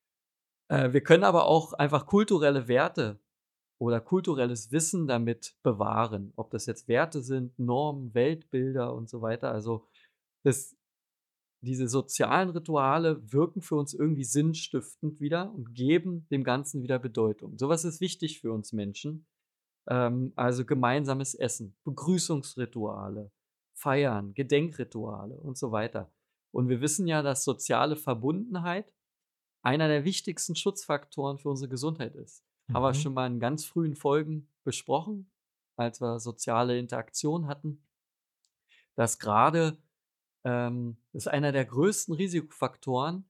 äh, wir können aber auch einfach kulturelle Werte oder kulturelles Wissen damit bewahren. Ob das jetzt Werte sind, Normen, Weltbilder und so weiter. Also das diese sozialen Rituale wirken für uns irgendwie sinnstiftend wieder und geben dem Ganzen wieder Bedeutung. So was ist wichtig für uns Menschen. Ähm, also gemeinsames Essen, Begrüßungsrituale, Feiern, Gedenkrituale und so weiter. Und wir wissen ja, dass soziale Verbundenheit einer der wichtigsten Schutzfaktoren für unsere Gesundheit ist. Haben wir Mhm. schon mal in ganz frühen Folgen besprochen, als wir soziale Interaktion hatten, dass gerade ähm, das ist einer der größten Risikofaktoren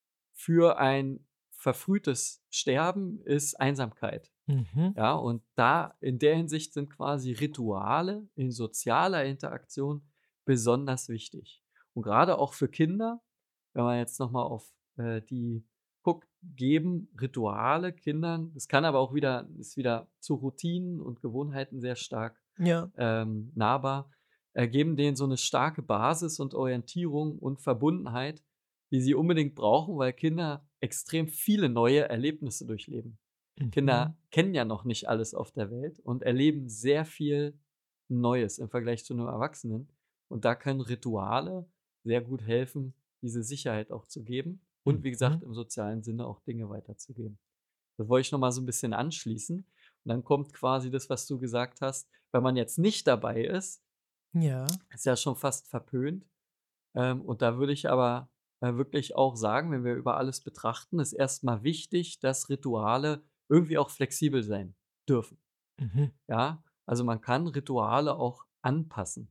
für ein verfrühtes Sterben ist Einsamkeit. Mhm. Ja, und da in der Hinsicht sind quasi Rituale in sozialer Interaktion besonders wichtig. Und gerade auch für Kinder, wenn man jetzt noch mal auf, äh, die guckt, geben Rituale Kindern, das kann aber auch wieder ist wieder zu Routinen und Gewohnheiten sehr stark, Ja. ähm, nahbar, äh, geben denen so 'ne starke Basis und Orientierung und Verbundenheit, die sie unbedingt brauchen, weil Kinder extrem viele neue Erlebnisse durchleben. Mhm. Kinder kennen ja noch nicht alles auf der Welt und erleben sehr viel Neues im Vergleich zu 'nem Erwachsenen. Und da können Rituale sehr gut helfen, diese Sicherheit auch zu geben und wie gesagt, Mhm. im sozialen Sinne auch Dinge weiterzugeben. Das wollte ich noch mal so 'n bisschen anschließen. Und dann kommt quasi das, was du gesagt hast, wenn man jetzt nicht dabei ist Ja. ist ja schon fast verpönt. Ähm, und da würde ich aber, äh, wirklich auch sagen, wenn wir über alles betrachten, ist erst mal wichtig, dass Rituale irgendwie auch flexibel sein dürfen. Mhm. Ja, also man kann Rituale auch anpassen.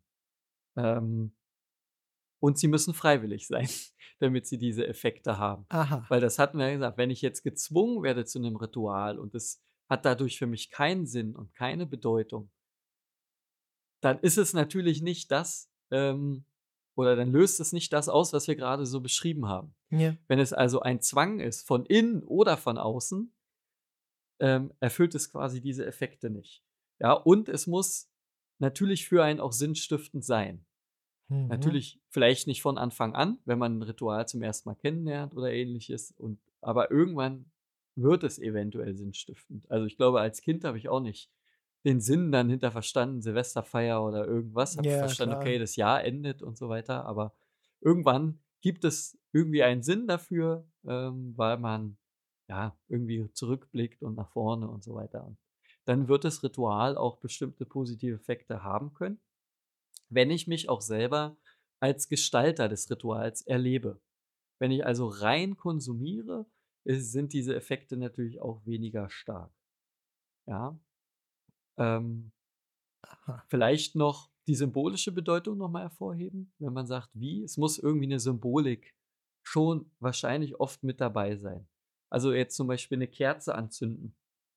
Ähm und sie müssen freiwillig sein, damit sie diese Effekte haben. Aha. Weil das hatten wir ja gesagt, wenn ich jetzt gezwungen werde zu 'nem Ritual und es hat dadurch für mich keinen Sinn und keine Bedeutung dann ist es natürlich nicht das, ähm oder dann löst es nicht das aus, was wir grade so beschrieben haben. Ja. Wenn es also ein Zwang ist, von innen oder von außen ähm, erfüllt es quasi diese Effekte nicht. Ja, und es muss natürlich für einen auch sinnstiftend sein. Mhm. Natürlich vielleicht nicht von Anfang an, wenn man 'n Ritual zum ersten Mal kennenlernt oder Ähnliches und aber irgendwann wird es eventuell sinnstiftend. Also, ich glaube, als Kind habe ich auch nicht den Sinn dann hinter verstanden, Silvesterfeier oder irgendwas. Habe Ja, verstanden, okay, klar. das Jahr endet und so weiter, aber irgendwann gibt es irgendwie einen Sinn dafür, ähm, weil man, ja, irgendwie zurückblickt und nach vorne und so weiter. Und dann wird das Ritual auch bestimmte positive Effekte haben können, wenn ich mich auch selber als Gestalter des Rituals erlebe. Wenn ich also rein konsumiere, äh, sind diese Effekte natürlich auch weniger stark. Ja. Ähm Aha. vielleicht noch die symbolische Bedeutung noch mal hervorheben, wenn man sagt: „Wie?“ Es muss irgendwie 'ne Symbolik schon wahrscheinlich oft mit dabei sein. Also, jetzt zum Beispiel 'ne Kerze anzünden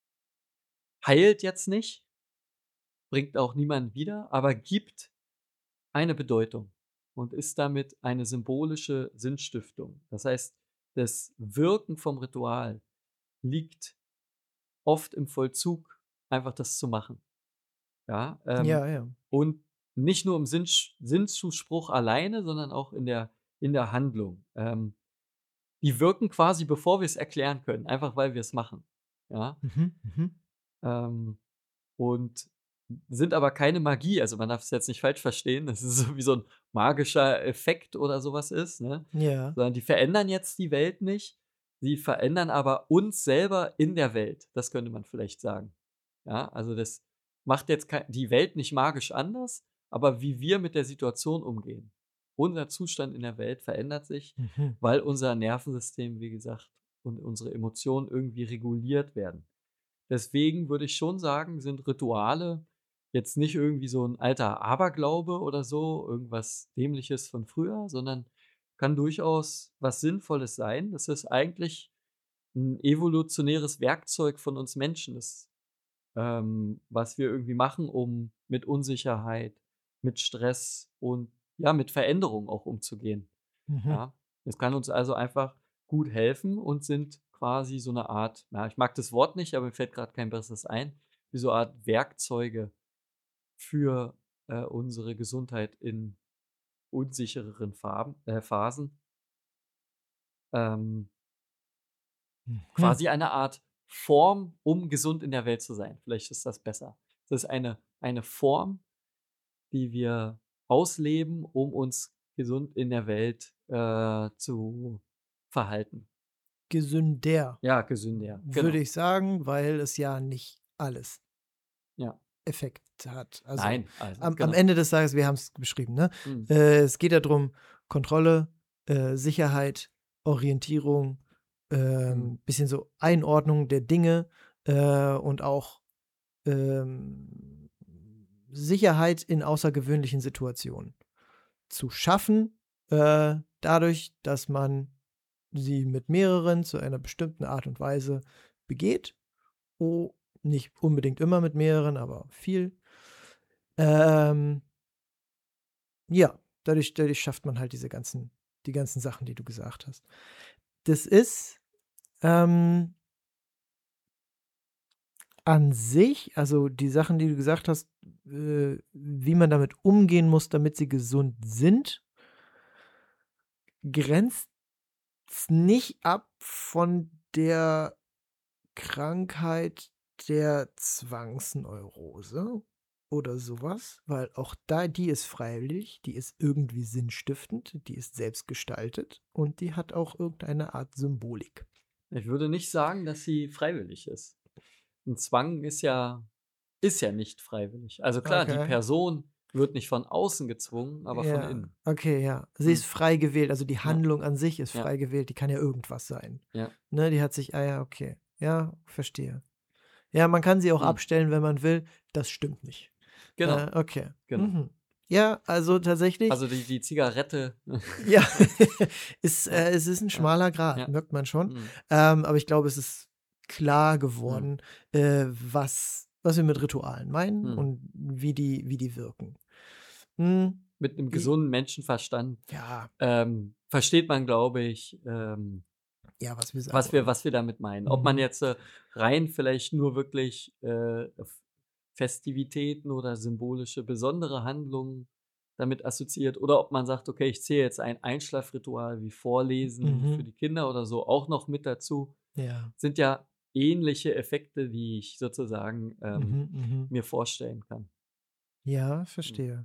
heilt jetzt nicht bringt auch niemanden wieder, aber gibt eine Bedeutung und ist damit eine symbolische Sinnstiftung. Das heißt, das Wirken vom Ritual liegt oft im Vollzug, einfach das zu machen. Ja, ähm, Ja, ja. und nicht nur im Sinnsch Sinnzuspruch alleine, sondern auch in der in der Handlung. Ähm, die wirken quasi, bevor wir's erklären können, einfach weil wir's machen, ja? Mhm, mhm. Ähm, und sind aber keine Magie. Also, man darf es jetzt nicht falsch verstehen, das ist so wie so 'n magischer Effekt oder so was ist, ne? Ja. Sondern die verändern jetzt die Welt nicht, sie verändern aber uns selber in der Welt. Das könnte man vielleicht sagen. Ja, also, das macht jetzt kei die Welt nicht magisch anders, aber wie wir mit der Situation umgehen. Unser Zustand in der Welt verändert sich, Mhm. weil unser Nervensystem, wie gesagt, und unsere Emotionen irgendwie reguliert werden. Deswegen würde ich schon sagen, sind Rituale jetzt nicht irgendwie so 'n alter Aberglaube oder so, irgendwas Dämliches von früher, sondern kann durchaus was Sinnvolles sein. Das ist eigentlich 'n evolutionäres Werkzeug von uns Menschen, das ähm, was wir irgendwie machen, um mit Unsicherheit, mit Stress und, ja, mit Veränderung auch umzugehen, Mhm. ja? Es kann uns also einfach gut helfen und sind quasi so eine Art, ja, ich mag das Wort nicht, aber mir fällt gerade kein besseres ein, wie so eine Art Werkzeuge für, äh, unsere Gesundheit in unsichereren Farben äh, Phasen. Ähm, Mhm. Quasi eine Art Form, um gesund in der Welt zu sein. Vielleicht ist das besser. Das ist eine eine Form, die wir ausleben, um uns gesund in der Welt, äh, zu verhalten. Gesünder, Ja, gesünder, würde genau. ich sagen, weil es ja nicht alles Ja. Effekt hat. Also, Nein, also am am genau. Ende des Tages, wir haben es beschrieben, ne? Mhm. Äh, es geht ja drum, Kontrolle, äh, Sicherheit, Orientierung, Mhm. ähm, bisschen so Einordnung der Dinge, äh, und auch, ähm, Sicherheit in außergewöhnlichen Situationen zu schaffen, äh, dadurch, dass man sie mit mehreren zu einer bestimmten Art und Weise begeht. Oh, nicht unbedingt immer mit mehreren, aber viel. Ähm, ja, dadurch dadurch schafft man halt diese ganzen die ganzen Sachen, die du gesagt hast. Das ist, ähm, an sich also, die Sachen, die du gesagt hast, äh, wie man damit umgehen muss, damit sie gesund sind, grenzt's nicht ab von der Krankheit der Zwangsneurose oder sowas, weil auch da die ist freiwillig, die ist irgendwie sinnstiftend, die ist selbst gestaltet und die hat auch irgendeine Art Symbolik. Ich würde nicht sagen, dass sie freiwillig ist. 'N Zwang ist ja ist ja nicht freiwillig. Also klar, die Okay. Person wird nicht von außen gezwungen, aber von Ja, innen. okay, ja. Sie ist Mhm. frei gewählt, also die Ja, Handlung an sich ist ja, frei gewählt, die kann ja irgendwas sein. ja. Ne, die hat sich ah ja, okay. Ja, verstehe. Ja, man kann sie auch Mhm. abstellen, wenn man will. Das stimmt nicht. Genau, Äh, okay. genau. Mhm. Ja, also tatsächlich Also die die Zigarette. ja, ist Ja, äh, es ist 'n ja, schmaler Grat, ja. merkt man schon. Mhm, Ähm, aber ich glaube, es ist klar mhm, geworden, äh, was was wir mit Ritualen meinen mhm. und wie die wie die wirken. Hm, Mit 'nem i gesunden Menschenverstand, ja, ähm, versteht man, glaube ich, ähm, ja, was wir sagen was wir wollen. was wir damit meinen. Ob man Mhm. jetzt, äh, rein vielleicht nur wirklich, äh, F Festivitäten oder symbolische besondere Handlungen damit assoziiert oder ob man sagt: „Okay, ich zähle jetzt ein Einschlafritual wie Vorlesen für Mhm. die Kinder oder so auch noch mit dazu." Ja. Sind ja ähnliche Effekte, die ich sozusagen, ähm, Mhm, mhm. mir vorstellen kann. Ja, Mhm. verstehe.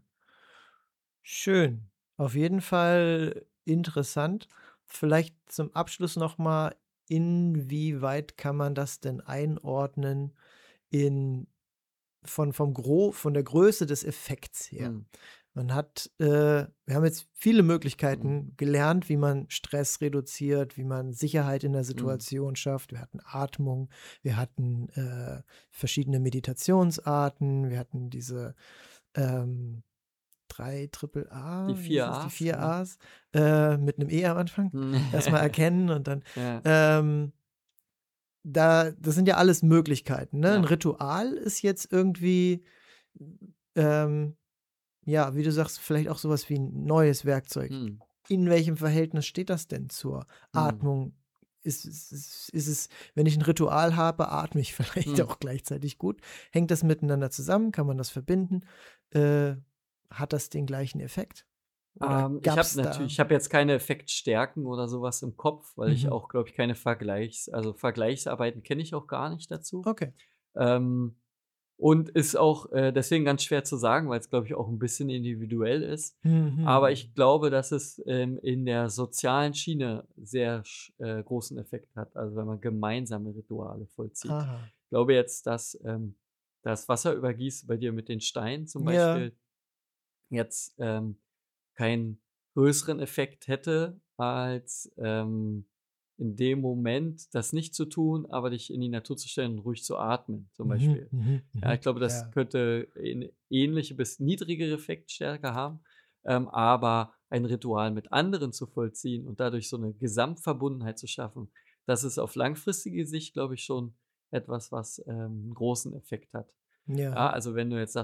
Schön. Auf jeden Fall interessant. Vielleicht zum Abschluss noch mal, inwieweit kann man das denn einordnen in von vom Gro von der Größe des Effekts her? Mhm. Man hat äh, wir haben jetzt viele Mhm. Möglichkeiten gelernt, wie man Stress reduziert, wie man Sicherheit in der Mhm. Situation schafft. Wir hatten Atmung, wir hatten, äh, verschiedene Meditationsarten, wir hatten diese, ähm drei Triple Die A, wie vier ist das, die A's, vier ja. A's, äh, mit 'nem E am Anfang. Erst mal erkennen und dann, Ja, ähm, da das sind ja alles Möglichkeiten, ne? 'N ja. Ritual ist jetzt irgendwie, ähm, ja, wie du sagst, vielleicht auch so was wie 'n neues Werkzeug. Mhm. In welchem Verhältnis steht das denn zur Mhm. Atmung? Ist ist ist ist es wenn ich 'n Ritual habe, atme ich vielleicht Mhm. auch gleichzeitig gut? Hängt das miteinander zusammen? Kann man das verbinden? Äh, hat das den gleichen Effekt? Oder Ähm, ich habe gab's natürlich da ich habe jetzt keine Effektstärken oder sowas im Kopf, weil ich mhm, auch, glaube ich, keine Vergleichs also, Vergleichsarbeiten kenne ich auch gar nicht dazu. okay. Ähm, und ist auch, äh, deswegen ganz schwer zu sagen, weil es, glaube ich, auch ein bisschen individuell ist. Aber Mhm. ich glaube, dass es, ähm, in der sozialen Schiene sehr sch äh, großen Effekt hat, also, wenn man gemeinsame Rituale vollzieht. Aha. Ich glaube jetzt, dass, ähm, das Wasserübergießen bei dir mit den Steinen zum Ja. Beispiel jetzt, ähm, keinen größeren Effekt hätte, als, ähm, in dem Moment das nicht zu tun, aber dich in die Natur zu stellen und ruhig zu atmen, zum Mhm, Beispiel. mhm, Ja, mhm. ich glaube, das Ja. könnte 'ne ähnliche bis niedrigere Effektstärke haben, ähm, aber ein Ritual mit anderen zu vollziehen und dadurch so 'ne Gesamtverbundenheit zu schaffen, das ist auf langfristige Sicht, glaube ich, schon etwas, was, ähm, 'n großen Effekt hat. Ja, Ja. also wenn du jetzt sagst,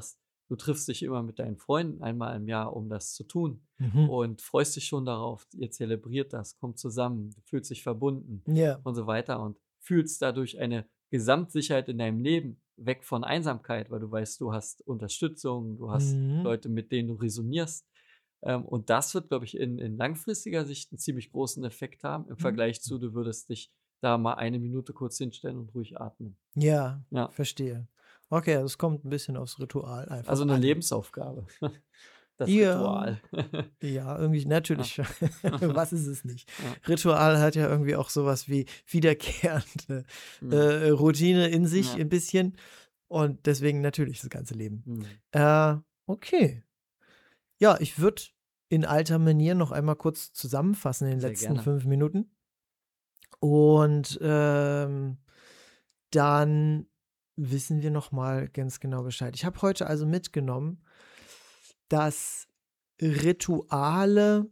du triffst dich immer mit deinen Freunden einmal im Jahr, um das zu tun Mhm. und freust dich schon darauf. Ihr zelebriert das, kommt zusammen, du fühlst dich verbunden Ja. und so weiter und fühlst dadurch eine Gesamtsicherheit in deinem Leben, weg von Einsamkeit, weil du weißt, du hast Unterstützung, du hast Mhm. Leute, mit denen du resonierst. Ähm, und das wird, glaube ich, in in langfristiger Sicht 'n ziemlich großen Effekt haben im Mhm. Vergleich zu, du würdest dich da mal eine Minute kurz hinstellen und ruhig atmen. Ja, Ja. verstehe. Okay, also es kommt 'n bisschen aufs Ritual Also einfach 'ne an. Lebensaufgabe, das Ja, Ritual. ja, irgendwie Ja. natürlich. Was ist es nicht? Ja. Ritual hat ja irgendwie auch so was wie wiederkehrende, Mhm. äh, Routine in sich Ja. 'n bisschen und deswegen natürlich das ganze Leben. Mhm. Äh, okay. Ja, ich würde in alter Manier noch einmal kurz zusammenfassen in den Sehr letzten gerne. fünf Minuten. Und, ähm, dann wissen wir noch mal ganz genau Bescheid. Ich habe heute also mitgenommen, dass Rituale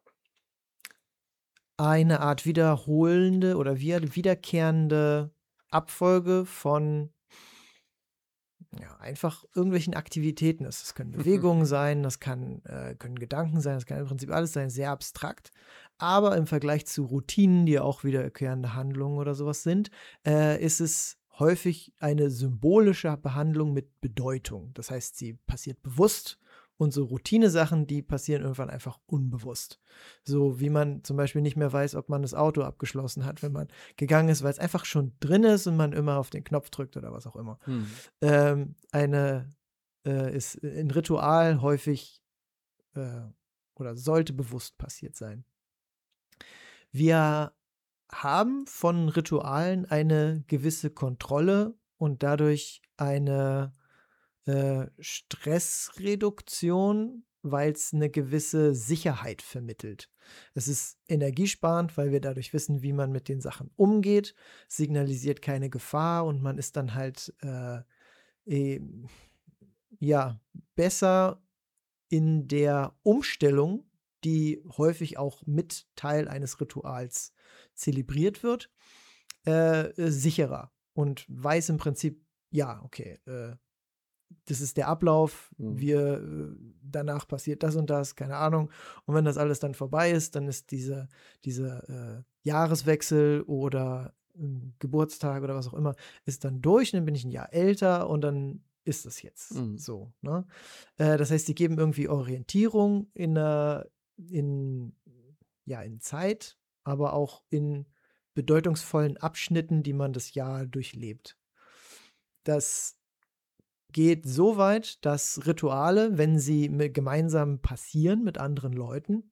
eine Art wiederholende oder wir wiederkehrende Abfolge von ja, einfach irgendwelchen Aktivitäten ist. Das können Bewegungen sein, das kann äh, können Gedanken sein, das kann im Prinzip alles sein, sehr abstrakt. Aber im Vergleich zu Routinen, die ja auch wiederkehrende Handlungen oder so was sind, äh, ist es häufig eine symbolische Behandlung mit Bedeutung. Das heißt, sie passiert bewusst und so Routinesachen, die passieren irgendwann einfach unbewusst. So wie man zum Beispiel nicht mehr weiß, ob man das Auto abgeschlossen hat, wenn man gegangen ist, weil's einfach schon drin ist und man immer auf den Knopf drückt oder was auch immer. Mhm. Ähm, eine äh, ist 'n Ritual häufig, äh, oder sollte bewusst passiert sein. Wir haben von Ritualen eine gewisse Kontrolle und dadurch eine, äh, Stressreduktion, weil's 'ne gewisse Sicherheit vermittelt. Es ist energiesparend, weil wir dadurch wissen, wie man mit den Sachen umgeht, signalisiert keine Gefahr und man ist dann halt, äh, ähm, ja, besser in der Umstellung, die häufig auch mit Teil eines Rituals zelebriert wird, äh, äh, sicherer und weiß im Prinzip, ja, okay, äh, das ist der Ablauf, Mhm. wir äh, danach passiert das und das, keine Ahnung. Und wenn das alles dann vorbei ist, dann ist diese dieser, äh, Jahreswechsel oder 'n Geburtstag oder was auch immer, ist dann durch, dann bin ich 'n Jahr älter und dann ist es jetzt Mhm. so, ne? Äh, das heißt, die geben irgendwie Orientierung in 'ner in ja, in Zeit, aber auch in bedeutungsvollen Abschnitten, die man das Jahr durchlebt. Das geht so weit, dass Rituale, wenn sie mi gemeinsam passieren mit anderen Leuten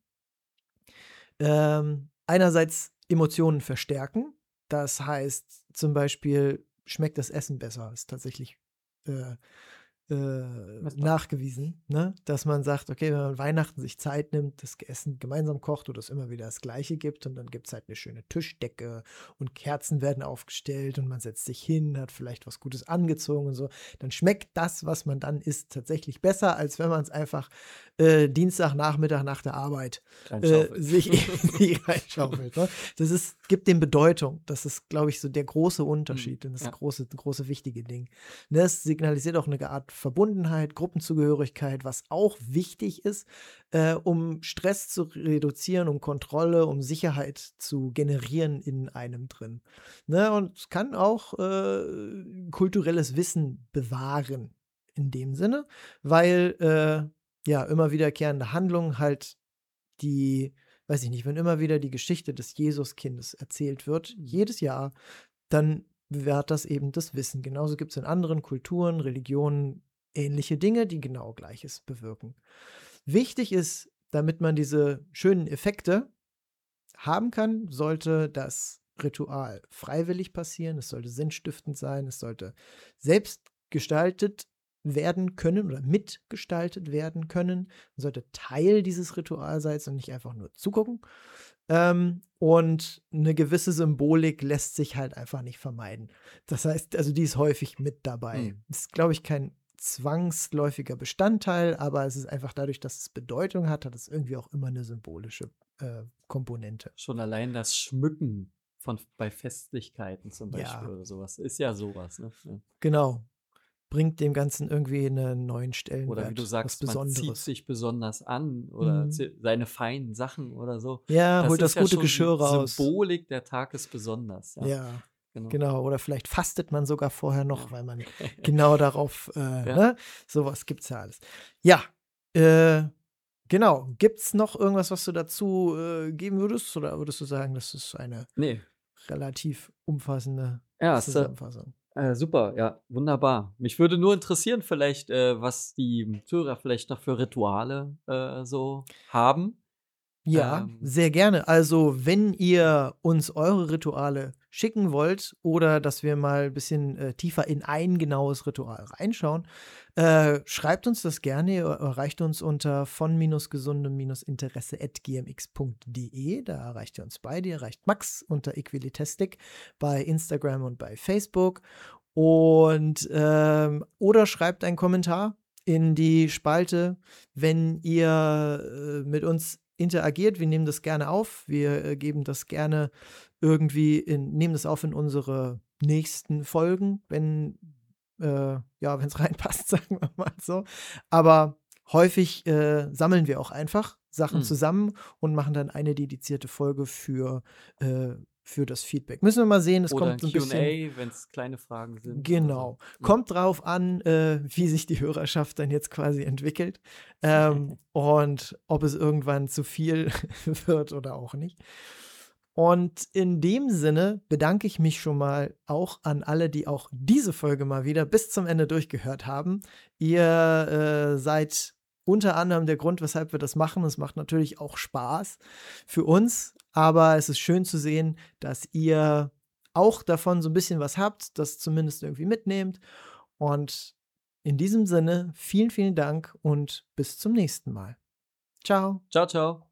ähm, einerseits Emotionen verstärken. Das heißt zum Beispiel, schmeckt das Essen besser, ist tatsächlich, äh, äh, Messbar. nachgewiesen, ne? Dass man sagt, okay, wenn man Weihnachten sich Zeit nimmt, das Essen gemeinsam kocht oder es immer wieder das Gleiche gibt und dann gibt's halt 'ne schöne Tischdecke und Kerzen werden aufgestellt und man setzt sich hin, hat vielleicht was Gutes angezogen und so. Dann schmeckt das, was man dann isst, tatsächlich besser, als wenn man's einfach, äh, Dienstagnachmittag nach der Arbeit, äh, Reinschaufelt. sich sich reinschaufelt, ne? Das ist gibt dem Bedeutung. Das ist, glaube ich, so der große Mhm, Unterschied und das ja. große große wichtige Ding. Ne, es signalisiert auch 'ne ge Art Verbundenheit, Gruppenzugehörigkeit, was auch wichtig ist, äh, um Stress zu reduzieren, um Kontrolle, um Sicherheit zu generieren in einem drin, ne? Und es kann auch, äh, kulturelles Wissen bewahren in dem Sinne, weil, äh, ja, immer wiederkehrende Handlungen halt die weiß ich nicht, wenn immer wieder die Geschichte des Jesuskindes erzählt wird, Mhm. jedes Jahr, dann bewährt das eben das Wissen. Genauso gibt's in anderen Kulturen, Religionen ähnliche Dinge, die genau Gleiches bewirken. Wichtig ist, damit man diese schönen Effekte haben kann, sollte das Ritual freiwillig passieren, es sollte sinnstiftend sein, es sollte selbst gestaltet werden können oder mitgestaltet werden können, sollte Teil dieses Rituals sein und nicht einfach nur zugucken. Ähm, und 'ne gewisse Symbolik lässt sich halt einfach nicht vermeiden. Das heißt also, die ist häufig mit dabei. Mhm. Ist, glaube ich, kein zwangsläufiger Bestandteil, aber es ist einfach dadurch, dass es Bedeutung hat, hat es irgendwie auch immer 'ne symbolische, äh, Komponente. Schon allein das Schmücken von bei Festlichkeiten zum Beispiel Ja. oder so was ist ja so was, ne? Ja. Genau. bringt dem Ganzen irgendwie einen neuen Stellenwert. Oder wie du was sagst, man zieht Besonderes. sich besonders an oder Mhm. zi- seine feinen Sachen oder so. Ja, Das holt ist das ja gute schon Geschirr raus. Symbolik, der Tag ist besonders. Ja, Ja, genau. genau. Oder vielleicht fastet man sogar vorher noch, Ja. weil man genau darauf, äh, Ja. ne? Sowas gibt's ja alles. Ja, äh, genau. Gibt's noch irgendwas, was du dazu äh, geben würdest? Oder würdest du sagen, das ist eine Nee. relativ umfassende Ja, ist, äh, Zusammenfassung? äh, super, ja, wunderbar. Mich würde nur interessieren, vielleicht, äh, was die Zuhörer vielleicht noch für Rituale äh, so haben. Ja, Ähm, sehr gerne. Also, wenn ihr uns eure Rituale schicken wollt oder dass wir mal ein bisschen äh, tiefer in ein genaues Ritual reinschauen, äh, schreibt uns das gerne. Ihr erreicht uns unter von-gesundem-interesse at gmx punkt de. Da erreicht ihr uns beide. Ihr erreicht Max unter Equilitastic bei Instagram und bei Facebook. Und ähm, oder schreibt einen Kommentar in die Spalte, wenn ihr äh, mit uns interagiert. Wir nehmen das gerne auf. Wir äh, geben das gerne irgendwie in, nehmen das auf in unsere nächsten Folgen, wenn äh, ja, wenn es reinpasst, sagen wir mal so. Aber häufig äh, sammeln wir auch einfach Sachen Mhm. zusammen und machen dann eine dedizierte Folge für, äh, für das Feedback. Müssen wir mal sehen, es oder ein kommt so ein Q und bisschen. A, wenn es kleine Fragen sind. oder Genau. so. Kommt drauf an, äh, wie sich die Hörerschaft dann jetzt quasi entwickelt ähm, und ob es irgendwann zu viel wird oder auch nicht. Und in dem Sinne bedanke ich mich schon mal auch an alle, die auch diese Folge mal wieder bis zum Ende durchgehört haben. Ihr äh, seid unter anderem der Grund, weshalb wir das machen. Es macht natürlich auch Spaß für uns, aber es ist schön zu sehen, dass ihr auch davon so ein bisschen was habt, das zumindest irgendwie mitnehmt. Und in diesem Sinne, vielen, vielen Dank und bis zum nächsten Mal. Ciao. Ciao, ciao.